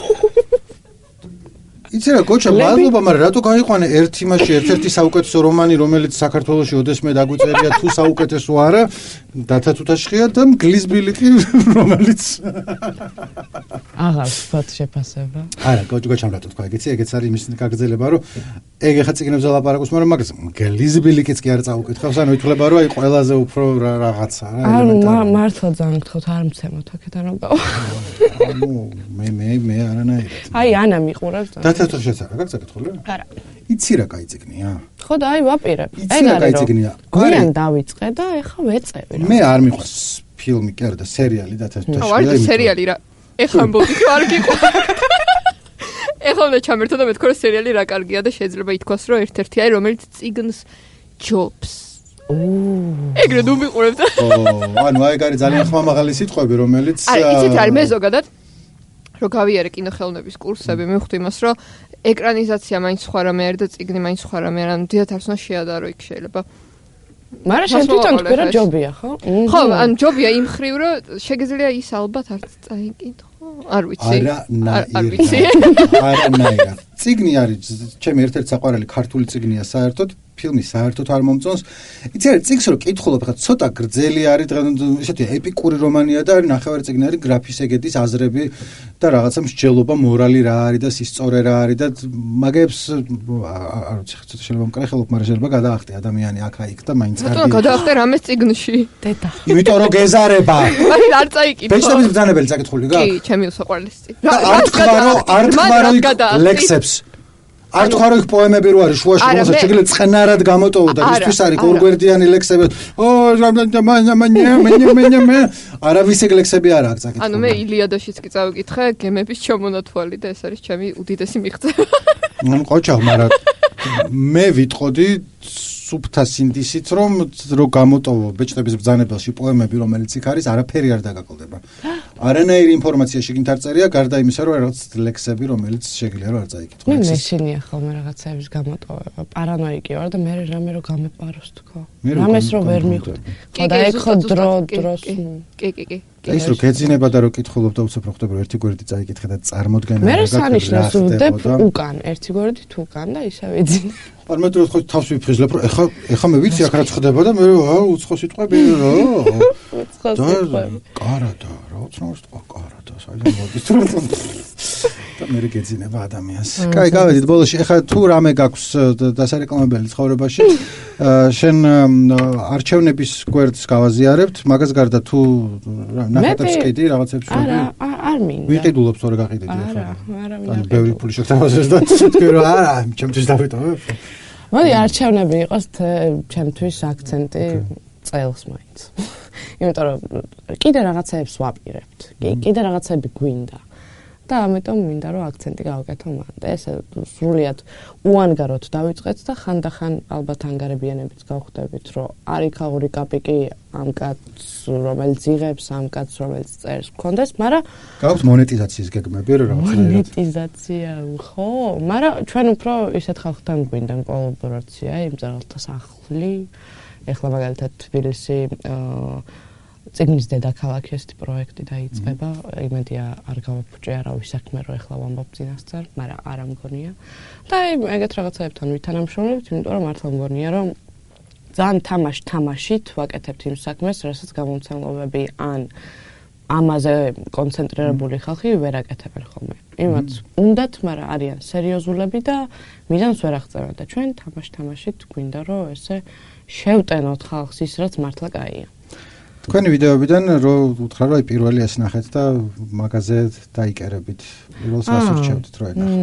იცი რა გოჩა მადლობა მაგრამ რატო გაიყვანე ერთ-ერთი საუკეთესო რომანი რომელიც საქართველოში ოდესმე დაგვიწერია თუ საუკეთესო არა დათა თუთაშხია და მგლის ბილიკი რომელიც აღარ ვთქვათ შეფასება არა გოჩამ რატო თქვა ეგეც არის იმის გაგრძელება რომ ეგ ეხა ციგნებზე ლაპარაკობს მაგრამ მაგას მგლის ბილიკიც კი არ წაუკითხავს ანუ ითვლება რომ აი ყველაზე უფრო რაღაცა რა ანუ მართლა ძალიან გთხოვთ არ მცემოთ აქედან რომ ანუ მე არანაირად აი ანა მიყურებს და თეთრშეც არა გაგწაკითხული? არა. იცი რა კაი ციგნია? ხო და აი ვაპირებ. იცი რა კაი ციგნია? გვიან დავიწყე და ეხა ვეწევი რა. მე არ მიყვარს ფილმი, კი არა და სერიალი და თეთრშეც. აუ არა სერიალი რა. ეხა ამბობდი რომ არ გიყვარს. ეხლა უნდა ჩამერთო და მეთქო რომ სერიალი რა კარგია და შეიძლება ითქვას რომ ერთ-ერთი არის რომელიც ციგნს ჯობს. ეგრე ნუ მიყურებთ. ანუ აი გარი ძალიან ხმამაღალი სიტყვები რომელიც აი იცით რა მე ზოგადად რომ გავიარე კინოხელოვნების კურსები, მივხვდი იმას, რომ ეკრანიზაცია მაინც სხვა რამე არის და წიგნი მაინც სხვა რამე არის, ანუ დიდად არც უნდა შეადარო იქ შეიძლება. მაგრამ შენ თვითონ თქვი რა ჯობია, ხო? ხო, ანუ ჯობია იმ ხრივ, რომ შეგიძლია ის ალბათ არც წაიკითხო. არ ვიცი. არ ვიცი. არანაირად. წიგნი არის ჩემი ერთ-ერთი საყვარელი ქართული წიგნია საერთოდ. ფილმი საერთოდ არ მომწონს. იცი რა წიგნს რო კითხულობ, ხა ცოტა გრძელი არის, ესეთი ეპიკური რომანია და ნახევარი წიგნი არის გრაფის ეგეთის აზრები და რაღაცა მსჯელობა, მორალი რა არის და სისწორე რა არის და მაგებს არ ვიცი, ცოტა შეიძლება მკრეხელობ, მაგრამ შეიძლება გადაახტე ადამიანი აქა-იქ და მაინც კარგი. რატომ გადაახტე რამეს წიგნში? დედა. იმიტომ რომ გეზარება. აი არ წაიკითხო. ბეჭდების ბრძანებელი წაკითხული გა? კი, ჩემი უსაყვარლესი წიგნი. არ თქვა ლექსებს. არ თქვა რომ პოემები რო არის შუაში რომელსაც შეგიძლია ცხენარად გამოტოვო და ისთვის არის ორგვერდიანი ლექსები. არავის ეგ ლექსები არ აქვს აკეთებული. ანუ მე ილიადაშიც კი წავიკითხე გემების ჩამონათვალი და ეს არის ჩემი უდიდესი მიღწევა. ნუ ყოჩაღ, მაგრამ მე ვიტყოდი სუფთა სინდისით რომ გამოტოვო ბეჭდების ბრძანებელში პოემები რომელიც იქ არის არაფერი არ დაგაკლდება. არანაირი ინფორმაცია შეგინთ არ წერია გარდა იმისა რომ რაღაც ლექსები რომელიც შეგიძლია რომ არ წაიკითხო. მე მეშინია ხოლმე რაღაცების გამოტოვება. პარანოიკი ვარ და მე რამე რომ გამეპაროს თქო. რამეს რომ ვერ მიხვდი. ხო და ეგ ხო დროს. კი. ის რო გეძინება და რო კითხულობ და უცებ რო ხდება რომ ერთი გვერდი წაიკითხე და წარმოდგენა მე სანიშნავს ვდებ უკან ერთი გვერდი თუ უკან და ისე ვეძინე. პარმეტრო ხო თავს ვიფხიზლებ რომ ეხა მე ვიცი აქ რაც ხდება და მე უცხო სიტყვები რა. კარადა რა უცნაურ სიტყვა კარადა საერთოდ მოდის და მე გეძინება ადამიანს. კაი გავედით ბოლოში ეხა თუ რამე გაქვს დასარეკლამებელი ცხოვრებაში შენ არჩევნების გვერდს გავაზიარებთ მაგას გარდა თუ ნახატებს ყიდი რაღაცებს არა არ მინდა ვიყიდულობ თორე გაყიდედი ახლა არა ანუ ბევრი პული შეგთავაზეს და თქვი რომ არა ჩემთვის დავიტოვებ მოდი არჩევნები იყოს ჩემთვის აქცენტი წელს მაინც იმიტომ რომ კიდე რაღაცებს ვაპირებთ კიდე რაღაცები გვინდა და ამიტომ მინდა რომ აქცენტი გავაკეთო მან და ეს სრულიად უანგაროდ დავიწყეთ და ხანდახან ალბათ ანგარებიანებით გავხდებით რომ არის ქაღური კაპიკი ამ კაცს რომელიც იღებს ამ კაცს რომელიც წერს გქონდეს მაგრამ გაქვს მონეტიზაციის გეგმები რა რაღაცა მონეტიზაცია ხო მაგრამ ჩვენ უფრო ისეთ ხალხთან გვინდა კოლაბორაცია იმ ძაღლთა სახლი ეხლა მაგალითად თბილისი წიგნის დედაქალაქი ესეთი პროექტი დაიწყება. იმედია არ გავაფუჭე არავის საქმე რომ ეხლა ვამბობ წინასწარ, მაგრამ არა მგონია. და ეგეთ რაღაცაებთან ვითანამშრომლებთ, იმიტომ რომ მართლა მგონია რომ ძალიან თამაშით ვაკეთებთ იმ საქმეს, რასაც გამომცემლობები ან ამაზე კონცენტრირებული ხალხი ვერ აკეთებენ ხოლმე. იმათ უნდათ, მაგრამ არიან სერიოზულები და მიზანს ვერ აღწევენ და ჩვენ თამაშით გვინდა რომ ესე შევტენოთ ხალხს ის რაც მართლა კაია. თქვენი ვიდეოებიდან რო უთხრა რომ პირველი ეს ნახეთ და მაგაზე დაიკერებით. პირველს რას ურჩევთ რო ეგ?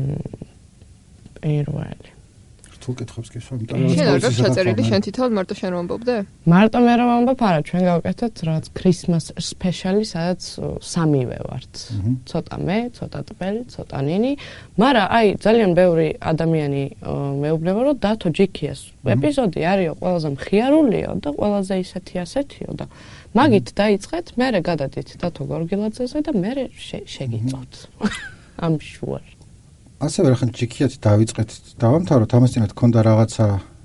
პირველი. რთულ კითხავს კი სულ შენ არ გაქვს ჩაწერილი შენ თვითონ მარტო შენ რომ ამბობდე? მარტო მე რომ ამბობ, არა, ჩვენ გავაკეთეთ რაღაც Christmas special-ი, სადაც სამივე ვართ. ცოტა მე, ცოტა ტყელი, ცოტა ნინი, მაგრამ აი ძალიან ბევრი ადამიანი მეუბნება, რომ დათო ჯიქიას ეპიზოდი არისო ყველაზე მხიარულიო და ყველაზე ისეთი-ასეთიო და მაგით დაიწყეთ, მერე გადადით დათო გორგილაძეზე და მერე შეგიწოთ. ამ შუარ. ასევე რახან ჯიქიათ დავიწყეთ დავამთავროთ ამასთანავე ქონდა რაღაცა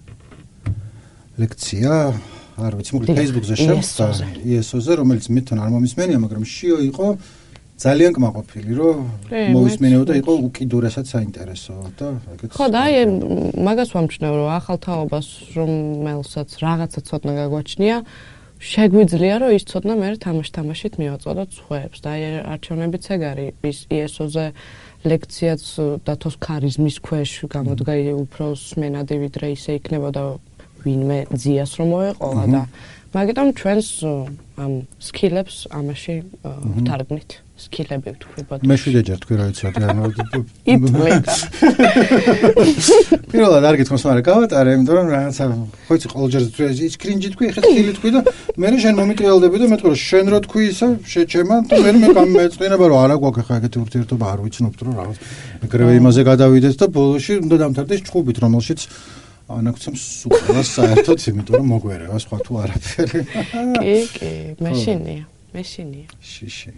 ლექცია არ ვიცი მოკლედ Facebook-ზე შევხვდა ISO-ზე რომელიც მეთონ არ მომისმენია მაგრამ შიო იყო ძალიან კმაყოფილი რომ მოვისმენეოდა იყო უკიდურესად საინტერესო და ეგეც ხო და აი მაგას ვამჩნევ რომ ახალთაობას რომელსაც რაღაცა ცოდნა გაგვაჩნია შეგვიძლია რომ ის ცოდნა მე თამაშით მივაწოდოთ სხვაებს და აი არჩევნებიც ეგ არის ის ISO-ზე ლექციაც დათოს ქარიზმის ქვეშ გამოდგა უფრო სმენადი ვიდრე ისე იქნებოდა ვინმე ძიას რომ მოეყოლა და მაგიტომ ჩვენს ამ სკილებს ამაში ვთარგმნით სკილები ვთქვიბოდა მე შვიდეჯერ თქვი რა იცოდი ანუ იტყვიდა პირველად არ გითხოვს მაგრამ გავატარე იმიტომ რომ რაღაცა ხო იცი ყოველჯერ ის კრინჯი თქვი ხეთ სკილი თქვი და მე შენ მომიტრიალდები და მეტყვი რომ შენ რო თქვი ისე შეჩემა და მე გამეწვენება რომ არა გვაქვს ხა ეგეთი ურთიერთობა არ ვიცნობთ რომ რაღაც ეგრევე იმაზე გადავიდეთ და ბოლოში უნდა დამთავრდეს ჩხუბით რომელშიც ანაკცემს უკრას საერთოდ იმიტომ რომ მოგვერევა სხვა თუ არაფერი კი მეშინია შიში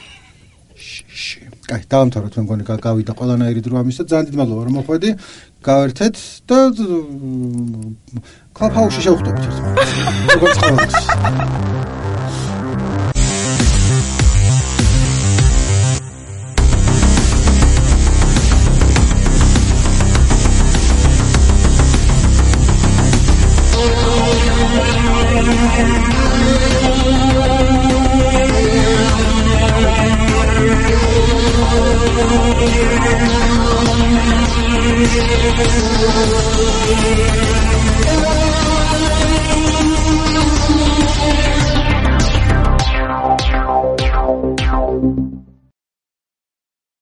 კაი დავამთავროთ მე მგონი გავიდა ყველანაირი დრო ამის და ძალიან დიდი მადლობა რომ მოხვედი გავერთეთ და კლუბჰაუსში შევხვდებით ერთმანეთს როგორც ყოველთვის